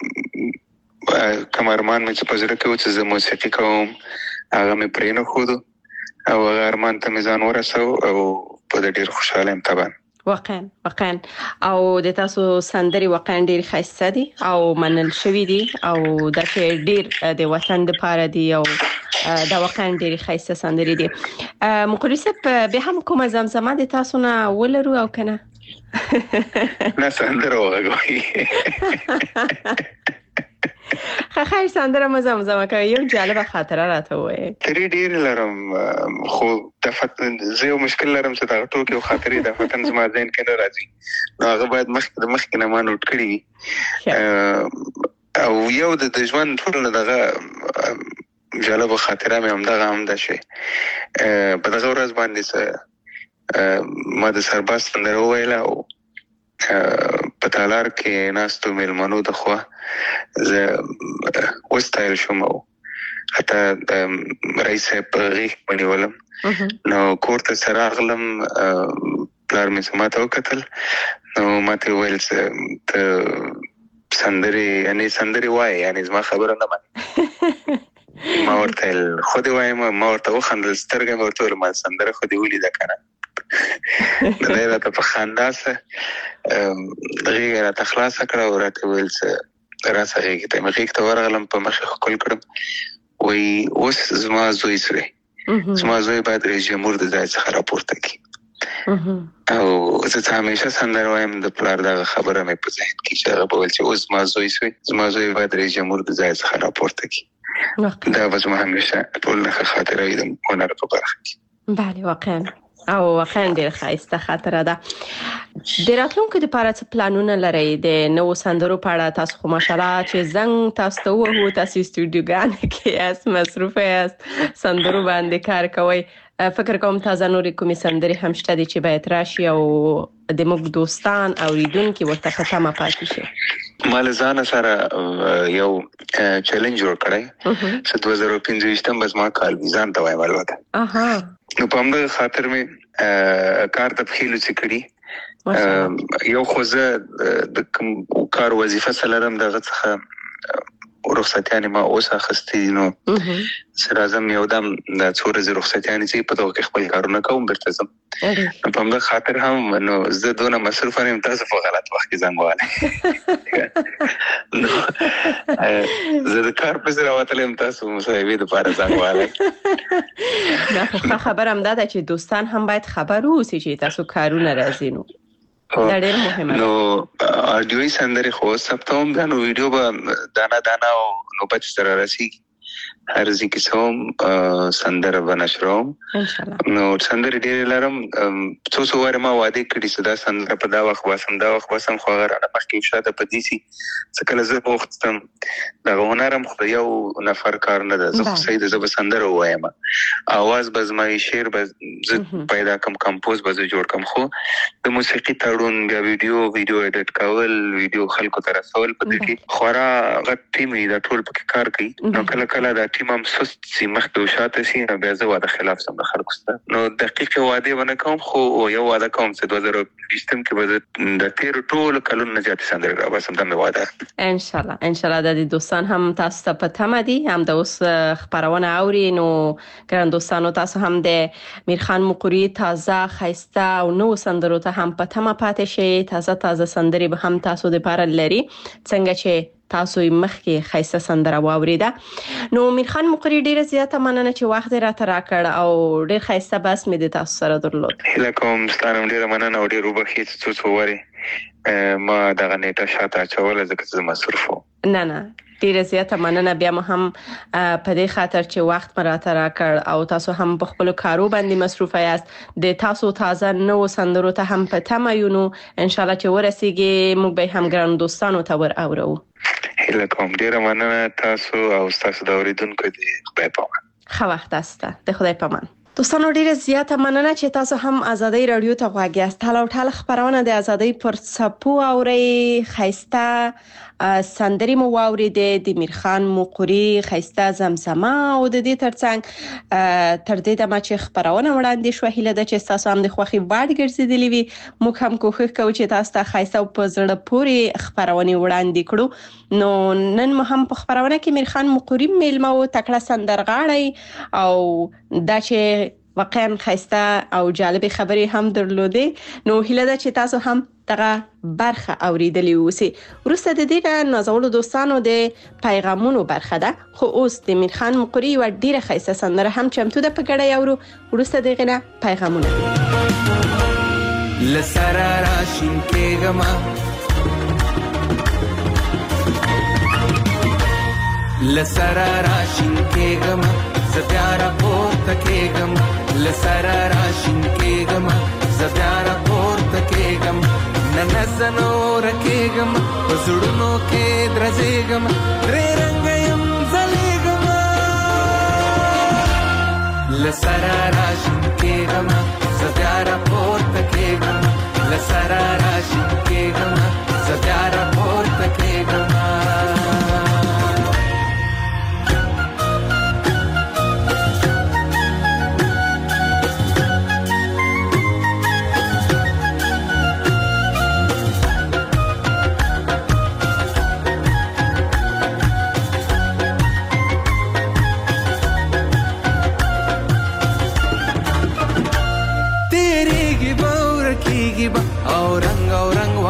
کوم ارمان مې چې په زړه کې و چې زه موسیقي کوم هغه مې پرې نه ښودو او هغه ارمان ته مې ځان ورسو او په دې ډېر خوشحاله یم طبعا. واقعا واقعا او د تاسو سندرې واقعا ډېر ښایسته دي او منل شوي دي او دا چې ډېر د وطن دپاره دي او دا واقعا ډېرې ښایسته سندرې دي. مقري صاحب بیا هم کومه زمزمه د تاسو نه ولرو او که نه؟ نه سندره وغږوئ. خیر سندره مو زمزمه کوي، یو جالبه خاطره راته ووایئ. ترې ډېرې لرم خو د زه یو مشکل لرم چې دغه ټوکې او خاطرې دفتن زما ذهن کې نه راځي، نو هغه باید مخکې د مخکې نه ما نوټ کړي وي. او یو د ژوند ټول دغه جالبه خاطره مې همدغه هم ده چې په دغه ورځ باندې ما د سرباز سندره وویله او په پتالار کې ناستو مېلمنو د خوا زه وستایل شوم او حتی رئیس صاحب غیږ باندې ولم نو کور ته سره راغلم پلار مې ما ته وکتل نو ما ته وویل ته سندرې یعنې سندرې وایې یعنې زما خبره نه منې ما ورته ویل خو دې وایم ما ورته وخندل سترګې مې ورته ویل ما سندره خو دې ولیده که نه نو دی راته په خندا سه غېږه یې راته خلاصه کړه او راته ویل څه راسه غېږې ته مې غېږ ته ورغلم په مخې ښکل کړم وایي اوس زما زوی سوی زما زوی باید رئیس جمهور د ځای څخه راپورته کړي او زه څه همیشه سندره وایم د پلار دغه خبره مې په ذهن کې چې هغه به ویل چې اوس زما زوی سوی زما زوی باید رئیس جمهور د ځای څخه راپورته کړي دا به زما همیشه ټول نښه خاطره وي د هنر په برخه کې. بله واقعا او واقعا ډېر ښایسته خاطره ده. د راتلونکو دپاره څه پلانونه لرئ د نوو سندرو په اړه؟ تاسو خو ماشاءالله چې زنګ تاسو ته ووهو تاسو استودیوګانو کې یاست مصروفه یاست سندرو باندې کار کوئ. فکر کوم تازه نورې کومې سندرې هم شته دي چې باید راشي او د موږ دوستان اوریدونکي ورته په تمه پاتې شي؟ ما له ځانه سره یو چیلنج جوړ کړی چې دوه زره پنځه ویشتم به زما کال وي ځان ته وایم البته نو په همدغه خاطر مې کار ته پښې لوڅې کړي. یو خو زه د کوم کار وظیفه څه لرم د هغه څخه رخصتیانې ما اوس اخیستې دي نو زه راځم یو دم د څو ورځې رخصتیانې چې په دغه کې خپل کارونه کوم بېرته ځم نو په همدغه خاطر هم نو زه دونه مصروفه یم تاسو په غلط وخت کې زنګ وهلی زه د کار پسې راوتلی یم تاسو مصاحبې دپاره زنګ وهلی. دا خو ښه خبره همدا ده چې دوستان هم باید خبر واوسي چې تاسو کارونه راځي نو دا ډېر مهمه ده. نو آډیوي سندرې خو ثبتوم بیا نو ویډیو به دانه دانه او نوبت سره رسیږي هر ځای کې څه وم سندره به نشروم نو سندرې ډېرې لرم څو څو وارې ما وعدې کړي چې دا سندره په دا وخت باسم دا وخت باسم خو هغه رانه مخکې شاته په دې سي څه کله زه بوختم دغه هنر هم خو د یو نفر کار نه ده زه خو صحیح ده زه به سندره ووایم اواز به زما شعر به زه پیدا کړم کمپوز به زه جوړ کړم خو د موسیقي تړون بیا ویډیو ویډیو ایډیټ کول ویډیو خلکو ته رسول په دې کې خورا غټ ټیم دی دا ټول پکې کار کوي نو کله کله دا ټیم هم سست سي مخکې او شاته سي نو بیا زه واده خلاف سم د خلکو سره نو دقیقې وعدې به نه کوم خو یو واده کوم چې دوه زره بیستم کې به زه د تېرو ټولو کلونو نه زیاتې سندرې راباسم دا مې وعده انشاءالله انشاءالله د دې دوستان هم تاسو ته په تمه دي هم د اوس خپرونه اوري نو ګران دوستانو تاسو هم د میرخان مقری تازه ښایسته او نوو سندرو ته هم په تمه پاتې شئ تازه تازه سندرې به هم تاسو دپاره لري څنګه چې تاسو یې مخکې ښایسته سندره واورېده. نو میرخان مقری ډېره زیاته مننه چې وخت یې راته راکړ او ډېر ښایسته بحث مې د تاسو سره درلود. هیله کوم ستا نه هم ډېره مننه او ډېر وبخښئ چې څو څو وارې ما دغه نیټه شاته اچوله ځکه چې زه مصروف وم. نه نه ډېره زیاته مننه بیا مو هم په دې خاطر چې وخت مې راته راکړ او تاسو هم په خپلو کارو باندې مصروفه یاست د تاسو تازه نوو سندرو ته هم په تمه یو نو انشاءالله چې ورسیږي موږ به هم ګرانو دوستانو ته ور اورو. هیله کوم ډېره مننه تاسو او ستاسو د اورېدونکو د خدای پامان. ښه وخت تاسو ته د خدای پامان. دوستانو ډیره زیاته مننه چې تاسو هم ازادۍ رادیو ته غوږ یاست. ټال او ټال خبرونه د ازادۍ پر څپو اوري خیسته سندري مو واورېدې د میرخان مقری خیسته زمزمه او د دې ترڅنګ تر دې دمه چې خبرونه وړاندې شوه هیله ده چې تاسو هم د خوښي وړ ګرځېدلې وي. موږ هم کوښښ کوو چې تاسو ته خیسته او په زړه پورې خبرونه وړاندې کړو. نو نن مو هم په خبرونه کې میرخان مقری میلمه او تکړه سندرغاړی او دا چې واقعا خیسته او جالب خبرې هم درلودې نو هیله ده چې تاسو هم دغه برخه اوریدلې اوسئ. وروسته د دې نه نازولو دوستانو د پیغامونو برخه ده خو اوس د میرخان مقری و ډیره خیسته سندره هم چمتو ده په ګډه اورو. وروسته دغه نه پیغامونه لسرا راشین کېږم لسرا راشین کېږم زه بیا راپورته کېږم لسرا راشین کېږم زه بیا راپورته کېږم نه زه نوره کېږم په زړونو کې درزېږم درې رنګه یم ځلېږم لسرا راشین کېږم زه بیا راپورته کېږم لسرا راشین کېږم زه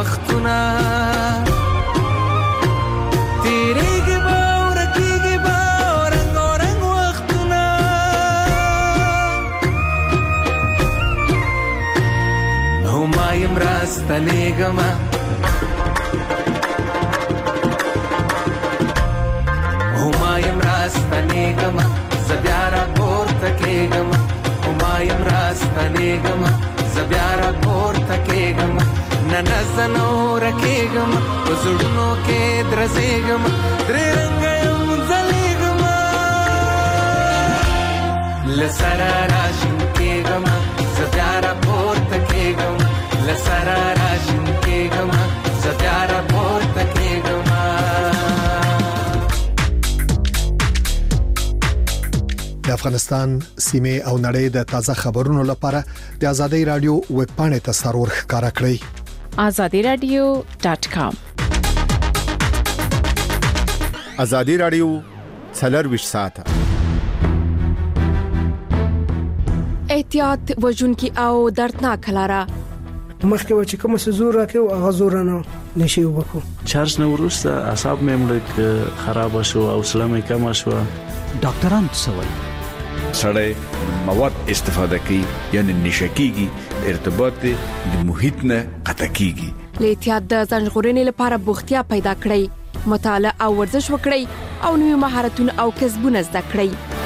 وختونه تیریږي به ورکیږي به رنګ و رنګ وختونه هما یم راستنېږمه هما یم راستنېږمه زه بیا راپورته کېږمه هما یم راستنېږمه زه بیا راپورته کېږمه نه نه زه نه ورکېږم په زړونو کې درزېږم درې رنګه یم ځلېږمه له سره راشین کېږم زه بیا راپورته کېږم له سره راشین کېږم زه بیا راپورته کېږم. د افغانستان سیمې او نړۍ د تازه خبرونو لپاره د آزادۍ رادیو ویب پاڼې ته سرور ښکارا کړئ آزادی رادیو ډاٹ کام. آزادی رادیو څلرویشت ساعته احتیاط وژونکي او دردناک لاره مخکې و چې کوم څه زور راکې او هغه زور نه نشي وبکو چارج نه ورسته اعصاب مې مړ خراب شو او سلامه کم شو. ډاکټران څه وایي سړی مواد استفاده کوي یعنی نشکیږي ارتباط د محیط نه قطع کیږي. احتیاط د ځان ژغورنې لپاره بوختیا پیدا کړئ مطالعه او ورزش وکړئ او نوي مهارتونه او کسبونه زده کړئ.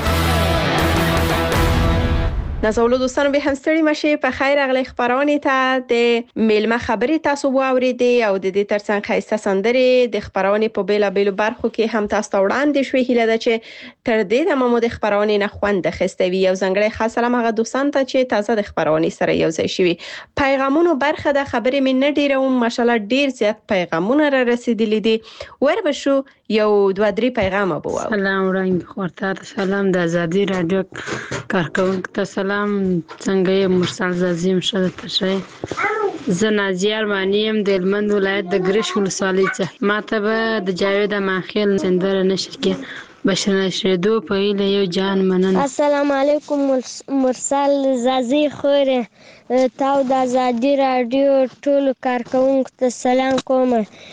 نازولو دوستانو به هم ستړي مشي په خیر اغلی خبرونه ته د میلمه خبري تاسو واوریدي او د دې ترڅنګ خاصه سندري د خبرونه په بیلا بیلو برخو کې هم تاسو وړاندې شوې هیله ده چې تر دې د مو د خبرونه نه خوند خستوي او زنګړې خاص سلام هغه دوستان ته چې تازه د خبرونه سره یو ځای شوي پیغامونو برخه د خبرې من نه ډیروم ماشالله ډیر زیات پیغامونه را رسیدلي دي ور بشو یو دوه درې پیغام ابو سلام وړاندې خورته سلام د آزادۍ رادیو کارکونکو ته سلام څنګه یې مرسل زازیم شته تشه زه نازیه ارمانیم د هلمند ولایت د ګرش ولسوالۍ څخه ماته به د جاوید امانخیل سندره نشر کې بشنه شیدو په ایله یو جان مننه. السلام علیکم مرسل زازی خوره تاو د آزادۍ رادیو ټول کارکونکو ته سلام کوم.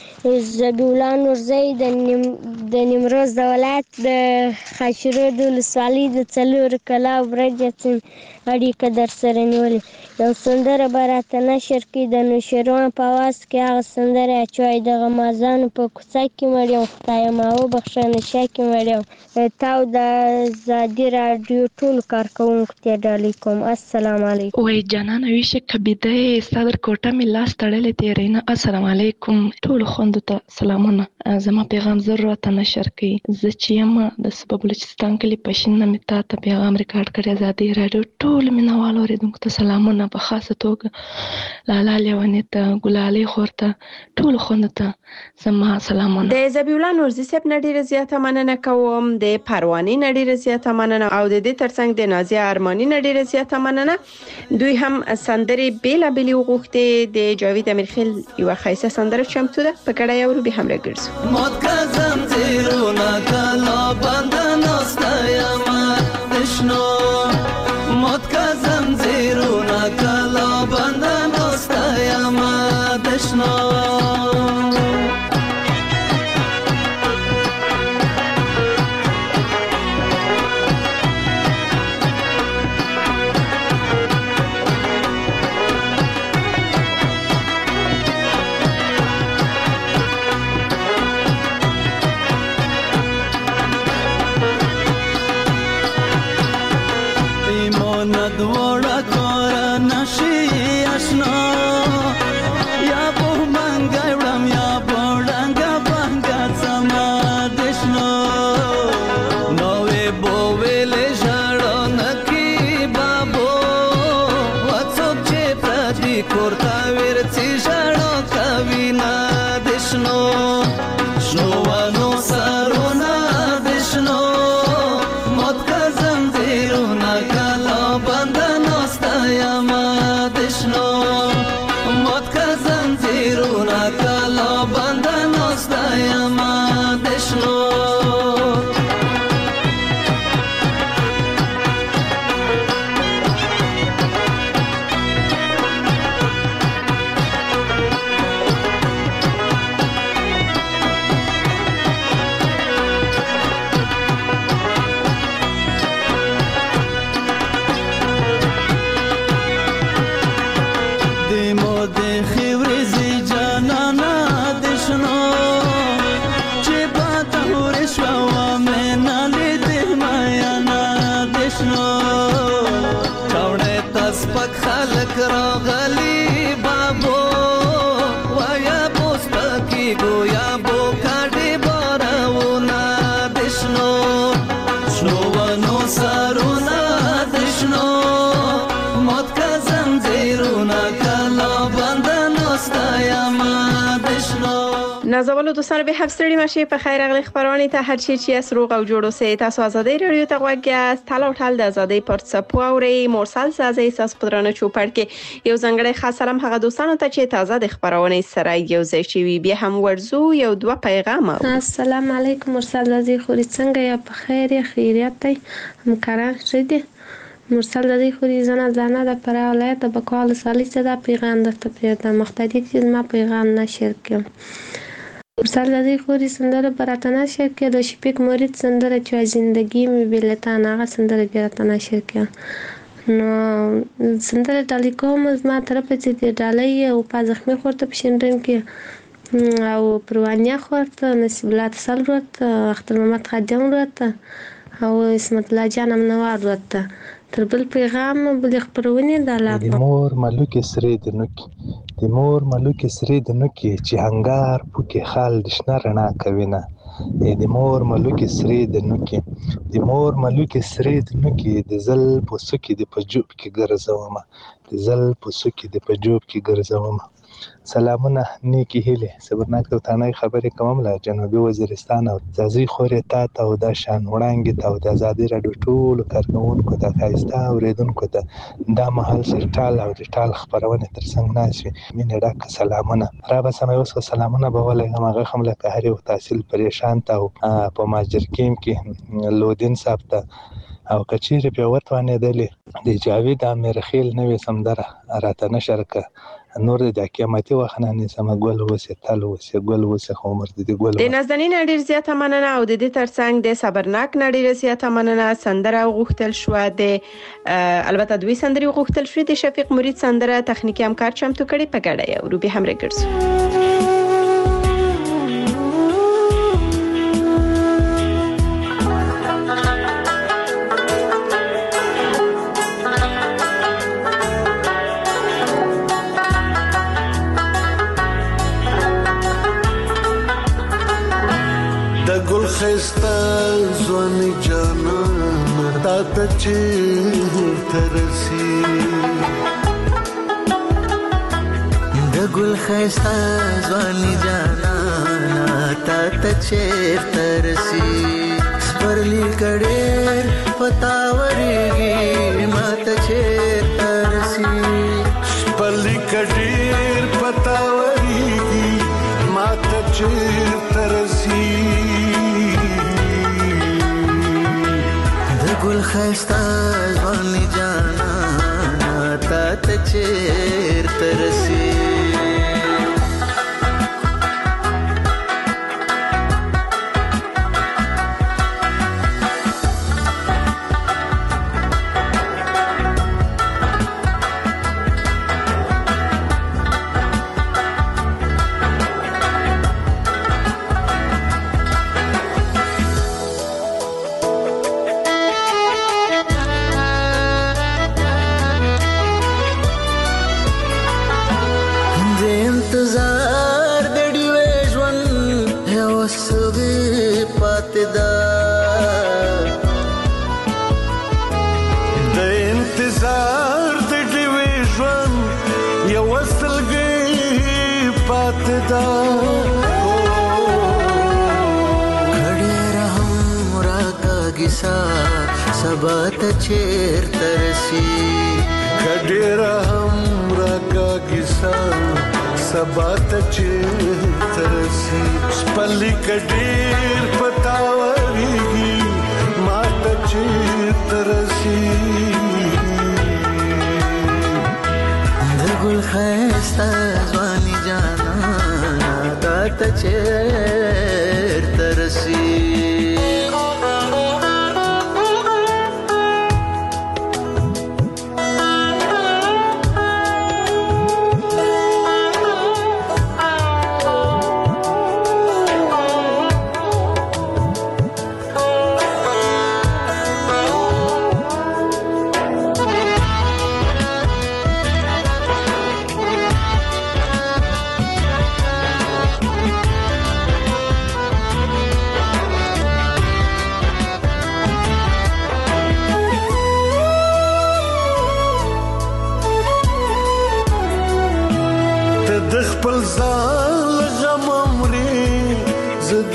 زبیولا نورزی د نیمروز د ولایت د خاشرود ولسوالۍ د څلور کلا برجتن اړیکه در سره نیولې یو سندره به راته نشر کړي د نوشیروان په اواز کې هغه سندره اچوي د غمازانو په کوڅه کې مړ یم خدای ما وبخښه نشه کې مړ یم تاو د آزادۍ رادیو ټول کارکونکو ته ډالۍ کوم. السلام علیکم. وای جانانه ویشه کبیده صدر کوټه می لاس تړلې تیرینه. السلام علیکم ټول خوندو ته سلامونه. زما پیغام ضرورت نشر کړي زه چې یم د سبب بلوچستان کلی پښینه می تا ته پیغام ریکارډ کړی آزادۍ رادیو ټول مینوال اوریدونکو ته سلامونه په خاصه توګه لالا لیونی ته ګلالي خورته ټول خوندو ته زما سلامونه. د زبیولا نورزی صاحب نډیره زیاته مننه کوم د پروانې نډیره زیاته مننه او د دې ترڅنګ د نازیه ارمانی نډیره زیاته مننه. دوی هم سندري بیل بیل وغوښته د جاوید امیرخیل یو خاصه سندره چمتو ده په کډه یو به هم راګرځو. مات کزم زیرونا کلا بندن استایما دشنو مات کزم زیرونا کلا بندن استایما دشنو دوڑا کورا نشی اشنا یا بو منگا وڑم یا بوڑنگا بانگا سما دشنو نوے بوویلے جڑو نکی بابو واتسوک چے پردی کورتا ورچی جڑو کوینا دشنو شنوانو سارونا دشنو موت کزم زیرونا کلا بندن استایما دشنو موت کزم زیرونا کلا بندن استایما دشنو خلک راغلي بابو وایا پوسپکی گویا بو کاډي بارونه دشنو شنو ونو سرونه دشنو موت کا زنجیرونه کلا بندنو ستایم دشنو. نازولو دوستان به هفستری ماشی په خیر اغلی خبرانی ته هر چی چی از روغ او جوړو سه تاسو آزادی رادیو ته غوږی تل او ټال د آزادی پرڅپو اوري مرسل سازي تاسو پدرانه چوپړ کې یو ځنګړی خاص سلام هغه دوستانو ته چې تازه د خبرونه سره یو ځای شي بیا هم ورزو یو دوه پیغام. السلام علیکم مرسل سازي خوري څنګه یا په خیر خیریت دی همکاران شدي مرسل زادی خوری زنه زنه در پره ولایت بکوال سالی صدا پیغام دفته پیدا مختدی چیز ما پیغام نشر کم مرسل زادی خوری سندره برات نشر که دو شپیک مورید سندره چو زندگی می بیلتان آقا سندره برات نشر که نو سندره دالی کوم از ما طرف چیزی دالی و پا زخمی خورده پشندرم که او پروانیا خورد نصیب الله تصال رود اختر محمد خادم رود او اسمت الله جانم نوار رود تر بل پیغام بل خبرونه د د مور ملوک سری د نوک د مور ملوک سری د نوک چې هنګار پوکي خال د شنه رڼا کوي نه د مور ملوک سری د نوک د مور ملوک سری د نوک د زل پوسکی د پجوب کې ګرځوم د زل پوسکی د پجوب کې ګرځوم. سلامونه نیکی هیله صبرناک او تانه خبرې کوم له جنوبي وزیرستان او ځازي خورې تا ته او د شان وړاندې ته او د آزادي رادیو ټول کارکونکو ته خایسته اوریدونکو ته دا مهال سرټال او ډیټال خبرونه تر څنګ ناشي مینه ډاک سلامونه را به سمې اوس سلامونه به ولې هغه هم له هر یو تحصیل پریشان ته او په ماجر کیم کې لودین صاحب ته او کچیر په وټوانه دلی د جاوید امرخیل نوې سمدره راته نشر ک نور د قیامتي وخت نه سم ګول وسه تل وسه ګول وسه عمر د ګول د نازنین ډیر زیاته مننه او د دې ترڅنګ د صبرناک ډیر زیاته مننه سندره غوښتل شو د البته دوی سندري غوښتل شو د شفیق مرید سندره تخنیکی همکار چمتو کړي په ګډه او روبي هم رګرز خستا زوانی جانان تا تا چیر ترسی د ګل خستا زوانی جانان تا تا چیر ترسی سپرلی کډیر پتاوريږي ما تا چیر ترسی سپرلی کډیر پتاوريږي ما تا چیر ترسی ګل خستا ځواني جانا تا ته چیر ترسي سبات چیر ترسی کډیرا هم راکا کیسا سبات چیر ترسی سپلی کډیر پتاوریږي مات چیر ترسی د ګل خستا ځواني جانا دات چیر ترسی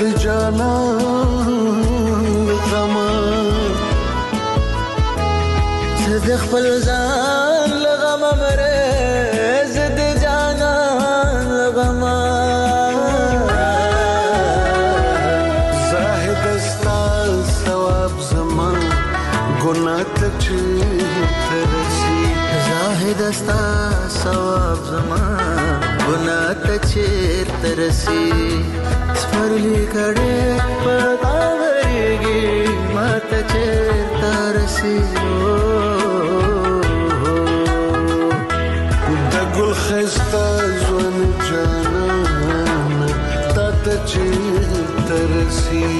جانان غما زد خپل ځان لغم مره زد جانان غما زاهد استا ثواب زمان ګناه ته ترسي زاهد استا ثواب زمان ګناه ته ترسي سپرلی کړه پتا ورګي ماته چیرته رسي د ګل خسته ځوان جانان ته چیرته رسي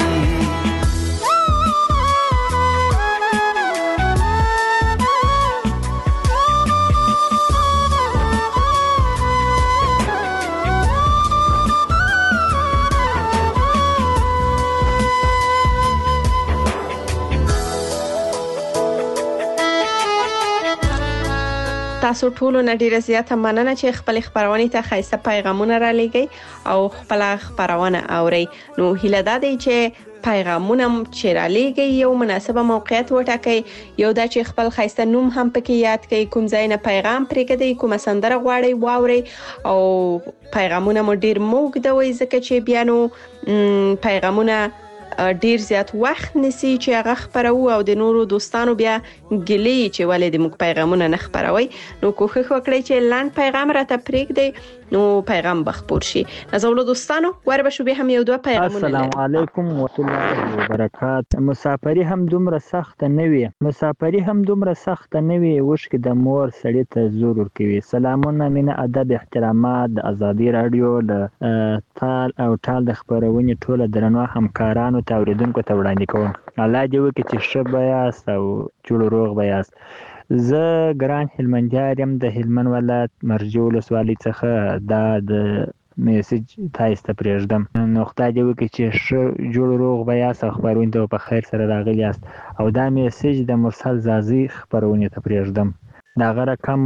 تاسو ټولو نه ډیره زیاته مننه چې خپل خبرونه ته خاصه پیغامونه را لګي او خپل خبرونه اوري. نو هیله ده چې پیغامونه چې را لګي یو مناسبه موقعیت وټاکي، یو دا چې خپل خاصه نوم هم پکې یاد کړئ، کوم ځای نه پیغام پرېږدئ، کوم سندره غواړئ واورئ او پیغامونه مو ډیر موږدوي ځکه چې بیا نو پیغامونه ډیر زیات وخت نسی چې هغه خبرو او د نورو دوستانو بیا ګلې چې ولې د موږ پیغامونه نه خبروي. نو کوښښ وکړئ چې لاند پیغام راته پرېږدئ نو پیغام بخپور شي. نازولو دوستانو وربه شو به هم یو دوه پیغامونه. السلام علیکم ورحمت الله وبرکات. مسافری هم دومره سخت نه وي مسافری هم دومره سخت نه وي وش کې د مور سړی ته زور ورکوي. سلامونه مینه ادب احترامات د ازادي رادیو ل تال او تال د خبرونه ټوله درنو همکارانو ته اوریدونکو ته وړاندې کوم. الله دې وکړي چې ښه بیاست او جوړ روغ بیاست. زه ګران هلمندیار یم د هلمند ولایت مرجو ولسوالۍ څخه دا د میسج تاسو ته پرېږدم. نو خدای دې وکړي چې ښه جوړ روغ بیاست او خبرونه ته په خیر سره راغلي یاست. او دا میسج د مرسل زازي خبرونه ته پرېږدم. دا غره کم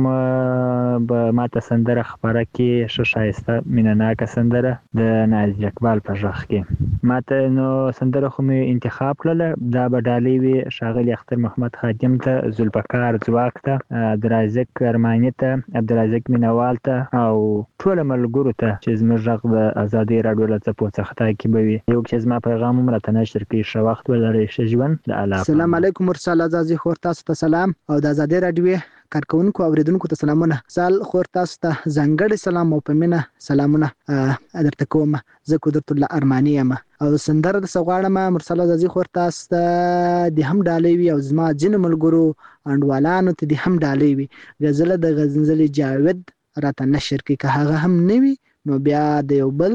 به ماته سندره خبره کې ښه ښایسته مینهناکه سندره د نازي اقبال په غږ کې ماته نو سندره خو مې انتخاب کړله. دا به ډالۍ وي ښاغلي اختر محمد خادم ته، ذوالفقار ځواک ته، عبدالرازق ارماني ته، عبدالرازق مینوال ته او ټولو ملګرو ته چې زموږ غږ د ازادۍ راډیو له څپو څخه تعقیب وي. یو چې زما پیغام هم راته نشر کړي. ښه وخت ولرئ، ښه ژوند. د الله السلام علیکم مرسل ازازي خور تاسو ته سلام او د ازادۍ راډیو کارکونکو اوریدونکو ته سلامونه. سال خور تاسو ته ځانګړي سلام او پمنه سلامونه درته کوم. زه قدرت الله ارماني یم او سندره د سغواړم مرسل ازازي خور تاسو ته د هم ډالۍ وي او زما جن ملګرو انډوالانو ته د هم ډالۍ وي. غزل د غزنزلي جاوید راته نشر کې که هغه هم نوي نو بیا د یو بل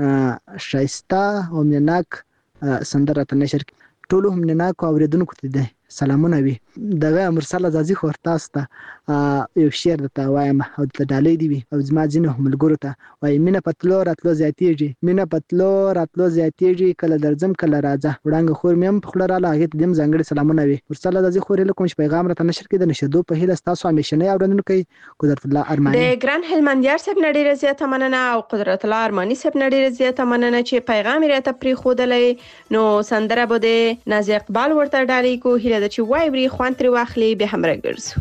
شایسته او منناک سندره راته نشر کې ټولو هم منناک اوریدونکو ته ده سلامونه وي. دغه مرسل ازازي خور تاسو ته یو شعر درته وایم او د ډالۍ دی وي او زما ځینو ملګرو ته وایي مینه پتلو راتلو زیاتېږي مینه پتلو راتلو زیاتېږي کله درځم کله راځه وړانګه خور مې هم په خوله راله هغې ته دې هم ځانګړي سلامونه وي. مرسل ازازي خور یې کوم چې پیغام راته نشر کړي د نشردو په هیله ستاسو همیشنی اورېدونکی قدرت الله ارماني. د ګران هلمندیار صاحب نه ډېره زیاته مننه او قدرت الله ارماني صاحب نه ډېره زیاته مننه چې پیغام یې راته پرېښودلی. نو سندره به د نازي اقبال ورته ډالۍ کو. هیله ده چې وایي خوند ترې واخلي بیا هم راګرځو.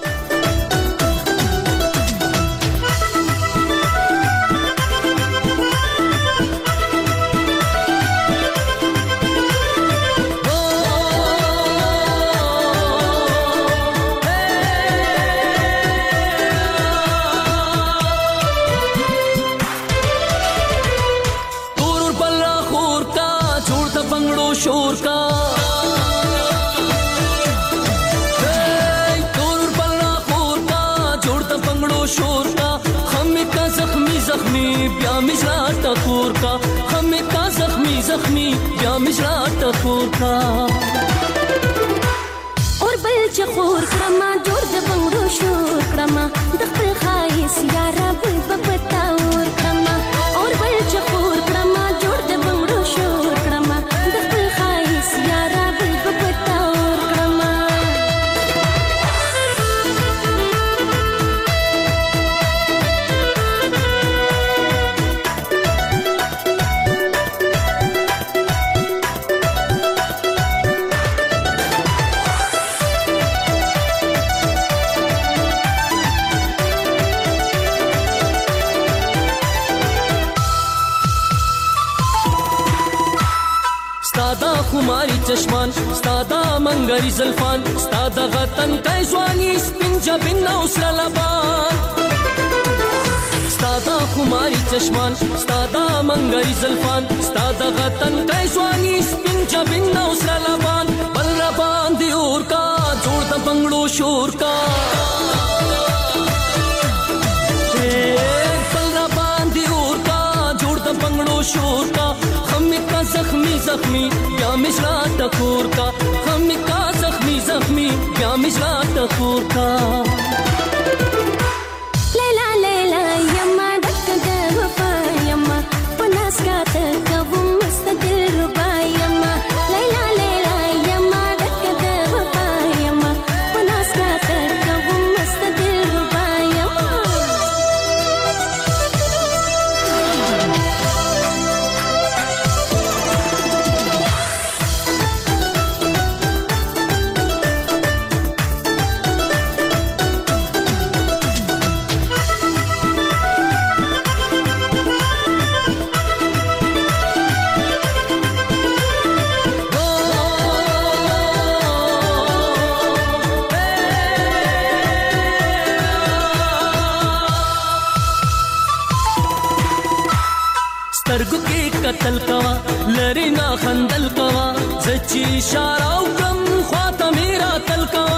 शोर का तोर पल्ला खोर का जोड़ता पंगड़ो शोर का हमें का जख्मी जख्मी प्या मिश्रा टकोर का हमें का जख्मी जख्मी प्या मिश्रा टकोर का और बल चखोर क्रमा जोड़ द पंगड़ो शोर क्रमा दखल खाइस यारा बुल बपता और क्रमा और बल चखोर क्रमा जोड़ द पंगड़ो शोर क्रमा दखल खाइस यारा बुल बपता और क्रमा خماري چشمان ستادا منګري زلفان ستادا غتن کای ځواني سپین جبین او سره لبان ستادا خماري چشمان ستادا منګري زلفان ستادا غتن کای ځواني سپین جبین او سره لبان بل را باندې اور کا جوړ د بنگړو شور کا بنگڑو شور کا ہم کا زخمی زخمی یا مشرا ٹکور کا ہم کا زخمی زخمی یا مشرا ٹکور کا لیلا لیلا یما ڈک د وفا یما پناس کا تکو مستدل ربا یما لیلا لیلا یما ڈک د وفا یما پناس کا تکو مستدل ربا یما سترګو کې قتل کوا لری نا خندل کوا زچی اشاره وکم خواته میرا تل کوا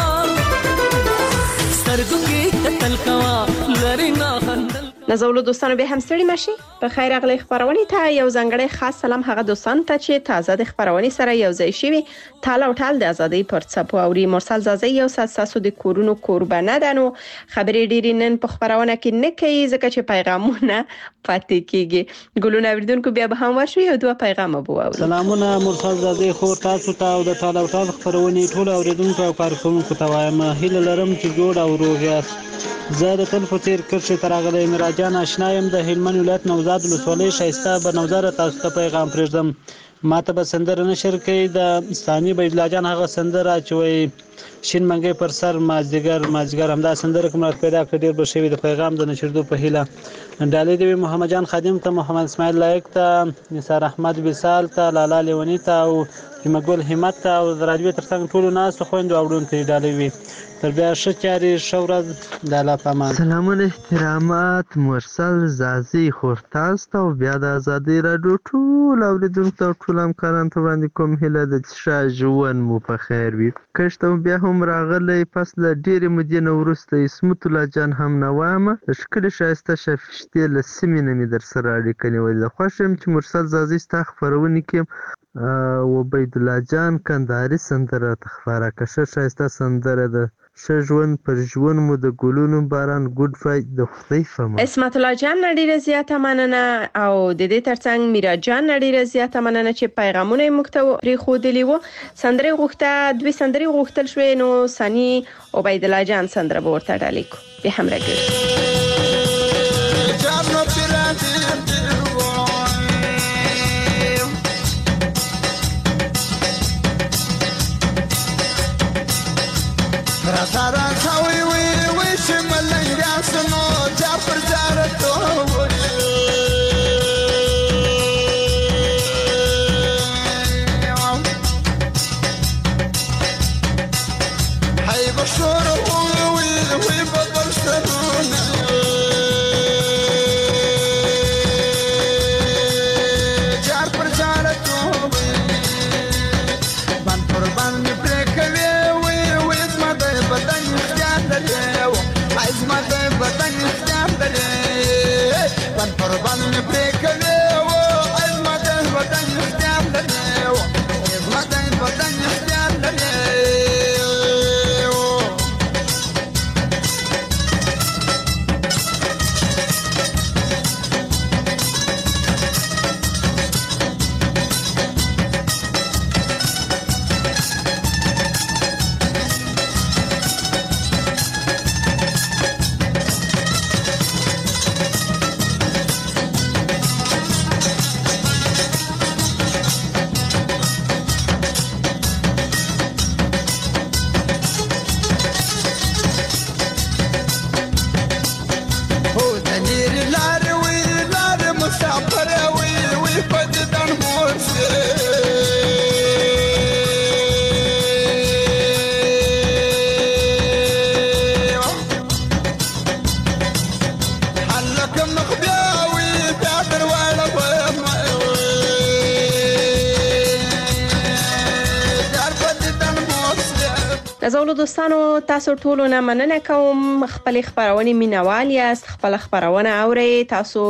سترګو کې قتل کوا لری نا خندل. نازولو دوستانو به هم ستړي ماشي په خیر اغلی خبرونه ته یو ځنګړی خاص سلام هغه دوستان ته چې تازه د خبرونه سره یو ځای شي تاله او ټال د ازادي پر څپو اوري مرسل زازي یو ساسو د کورونو قربانه دنو خبرې ډېری نن په خبرونه کې نه کوي ځکه چې پیغامونه پاتې کیږي ګلونه وردونکو بیا به هم ورشي یو دوه پیغام بو او سلامونه مرسل زازي خو تاسو ته او د تاله او ټال خبرونه ټول اوریدونکو او کارکونکو ته وایم هیله لرم چې جوړ او روغ یاست. زه د تل په څیر کرښې تراغلی مراجان آشنا یم د هلمند ولایت نوزاد ولسوالۍ ښایسته به نوزاد تاسو ته پیغام پرېږدم. ماته به سندره نشر کوي د ثاني بجلا جان هغه سندره چې وایي شین منګی پر سر مازدیګر مازدیګر همدا سندره کوم راته پیدا کړ ډېر به شوي د پیغام د نشردو په هیله. ډالۍ دی محمد جان خادم ته محمد اسماعیل لایق ته نثار احمد وصال ته لالا لیونی ته او جمګل همت ته او د راډیو ترڅنګ ټولو ناس خويندو اورونکو ډالۍ وي تر بیا ښه چاري ښه ورځ د الله په امان. سلامونه احترامات مرسل زازي خورتاس ته او بیا د ازادي راډیو ټول اوریدونکو ته ټول همکارانو ته وړاندې کوم هیله د ښه ژوند مو په خیر وي. کښته بیا هم راغلی پس له ډېرې مودې نه وروسته اسمت الله جان هم نه وایم د ښکلې ښایسته شفشتې له سیمې نه مې در سره اړیکه نیولې ده. خوښ یم چې مرسل زازي ستا خپرونې کې عبیدالله جان کندهاري سندره راته خپاره کړه. ښه ښایسته سندره ده. ښه ژوند پر ژوند مو د ګلونو باران ګډ فای د خدای فهمه. اسمت الله جان ډیره زیاته مننه او د دې ترڅنګ میرا جان ډیره زیاته مننه چې پیغامونه یې موږ ته پرېښودلي وو. سندرې غوښته دوی سندرې غوښتل شوې نو ثاني عبیدالله جان سندره به ورته ډالۍ کړو. به هم راګرځو Razara kawi wi wi shimalanga suno japar jarato hay bashur wi wi badal saruna japar jarato ban par ban prekale بدن اختیار لري عايز ما ده بدن اختیار لري بن پر بن پریکلي او عايز ما ده بدن اختیار لري عايز ما ده بدن اختیار لري نازولو دوستانو تاسو ټولو نه مننه کوم خپل خبرونه مینوال یاست خپل خبرونه اوري تاسو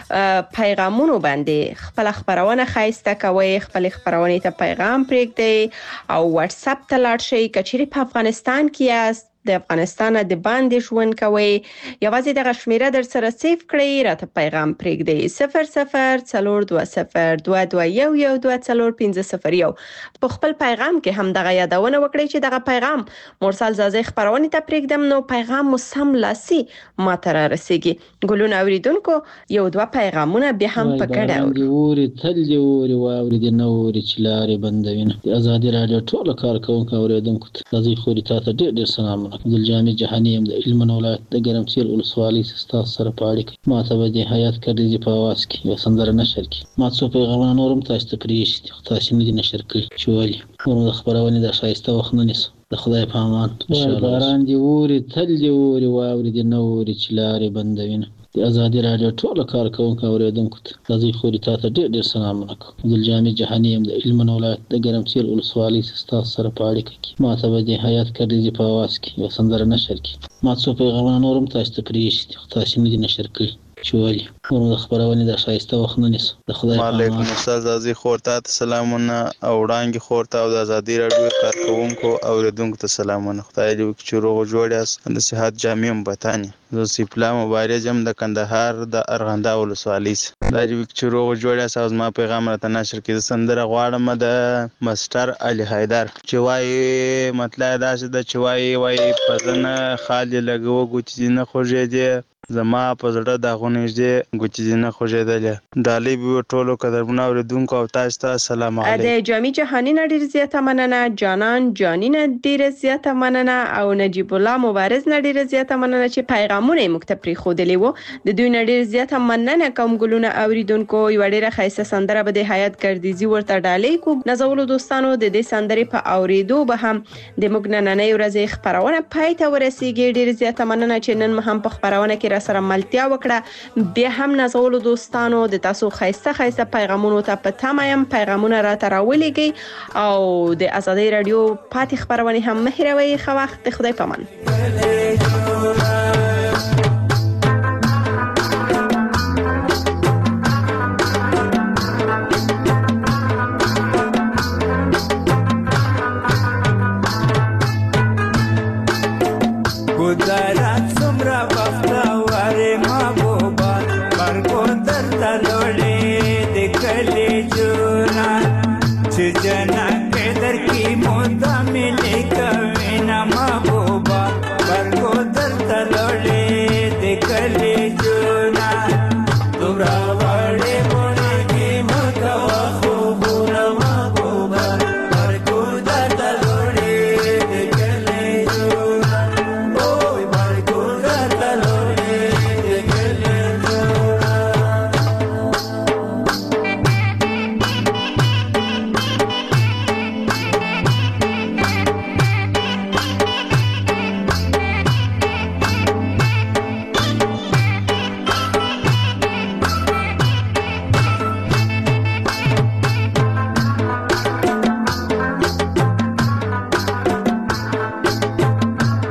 پیغامونو باندې خپل خبرونه خایسته کوي خپل خبرونه ته پیغام پرېږدئ او واتس اپ ته لاړ شئ کچېرې په افغانستان کې یاست د افغانستان د باندې ژوند کوي یوازې د شمیره در سره سیف کړئ راته پیغام پرېږدئ صفر صفر څلور دوه صفر دوه دوه یو یو دوه څلور پنځه صفر یو په خپل پیغام کې هم دغه یادونه وکړئ چې دغه پیغام مرسل زازی خبرونه ته پرېږدم نو پیغام مو سم لاسي ما ته را رسیږي ګلونه اوریدونکو یو دوه پیغامونه بیا هم په ګډه اوري تل دی اوري واوري د نوري چې لارې بندوینه د ازادي رادیو ټول کارکونکو اوریدونکو ته زازی خوري تاسو ډېر ډېر سلام عبدالجامع جهانی هم د علم ولایت د ګرمسیر ولسوالۍ ستاسو سره په اړیکه کې ما ته به د حیات کردیزي په اواز کې یو سندره نشر کړي ما څو پیغامونه نورم تاسو ته پرېښي خو تاسو نه دي نشر کړي چې ولې نور د خبرونې د ښایسته وخت نه نیسو د خدای په امان باران دی اوري تل دی اوري واوري د نوري چې لارې بندوینه د ازادي رادیو ټول کارکونکو اوریدونکو ته زازی خوري تاسو ډېر ډېر سلامونه کوم عبدالجامع جهانی هم د علم ولایت د ګرمسیر ولسوالۍ ستاسو سره په اړیکه کې ما ته به د حیات کردیزي په اواز کې یو سندره نشر کړي ما څو پیغامونه نورم تاسو ته پرېښي خو تاسو نه دي نشر کړي چې ولې نور د خبرونې د ښایسته وخت نه نیسو د خدای په امان وعلیکم السلام زازی خور ته سلامونه او وړانګې خور ته او د ازادي رادیو کارکونکو اوریدونکو ته سلامونه خدای دې وکړي چې روغ جوړ یاست د صحت جامع مبتانی زه سیپلا مبارز یم د کندهار د ارغنده ولسوالۍ څخه دا دې وکړي چې روغ جوړ یاست او زما پیغام راته نشر کړي زه سندره غواړم د مستر علي حیدر چې وایي مطلب داسې ده چې وایي وایي په زه نه خالي لګوه ګوتې نه خوږېدې زما په زړه داغونه نږدې ګوتې دې نه خوږېدلې ډالۍ به ټولو قدرمنو اورېدونکو او تاسو ته سلام علیکم د جامع جهانی نه ډېره زیاته مننه جانان جانی نه ډېره زیاته مننه او نجیب الله مبارز نه ډېره زیاته مننه چې پیغامونه یې موږ ته پرېښودلي وو د دوی نه ډېره زیاته مننه کوم ګلونه اوریدونکو یوه ډېره ښایسته سندره به د حیات کردیزي ورته ډالۍ کړو نازولو دوستانو د دې سندرې په اورېدو به هم د موږ نننۍ ورځې خپرونه پای ته ورسیږي ډېره زیاته مننه چې نن هم په خپرونه کې سره ملتیا وکړه بیا هم نازولو دوستانو د تاسو خایسته خایسته پیغامونو ته په تمه یم پیغامونه راته راولېږئ او د ازادي رادیو پاتې خبرونه هم مه هېروئ ښه وخت د خدای په امان जन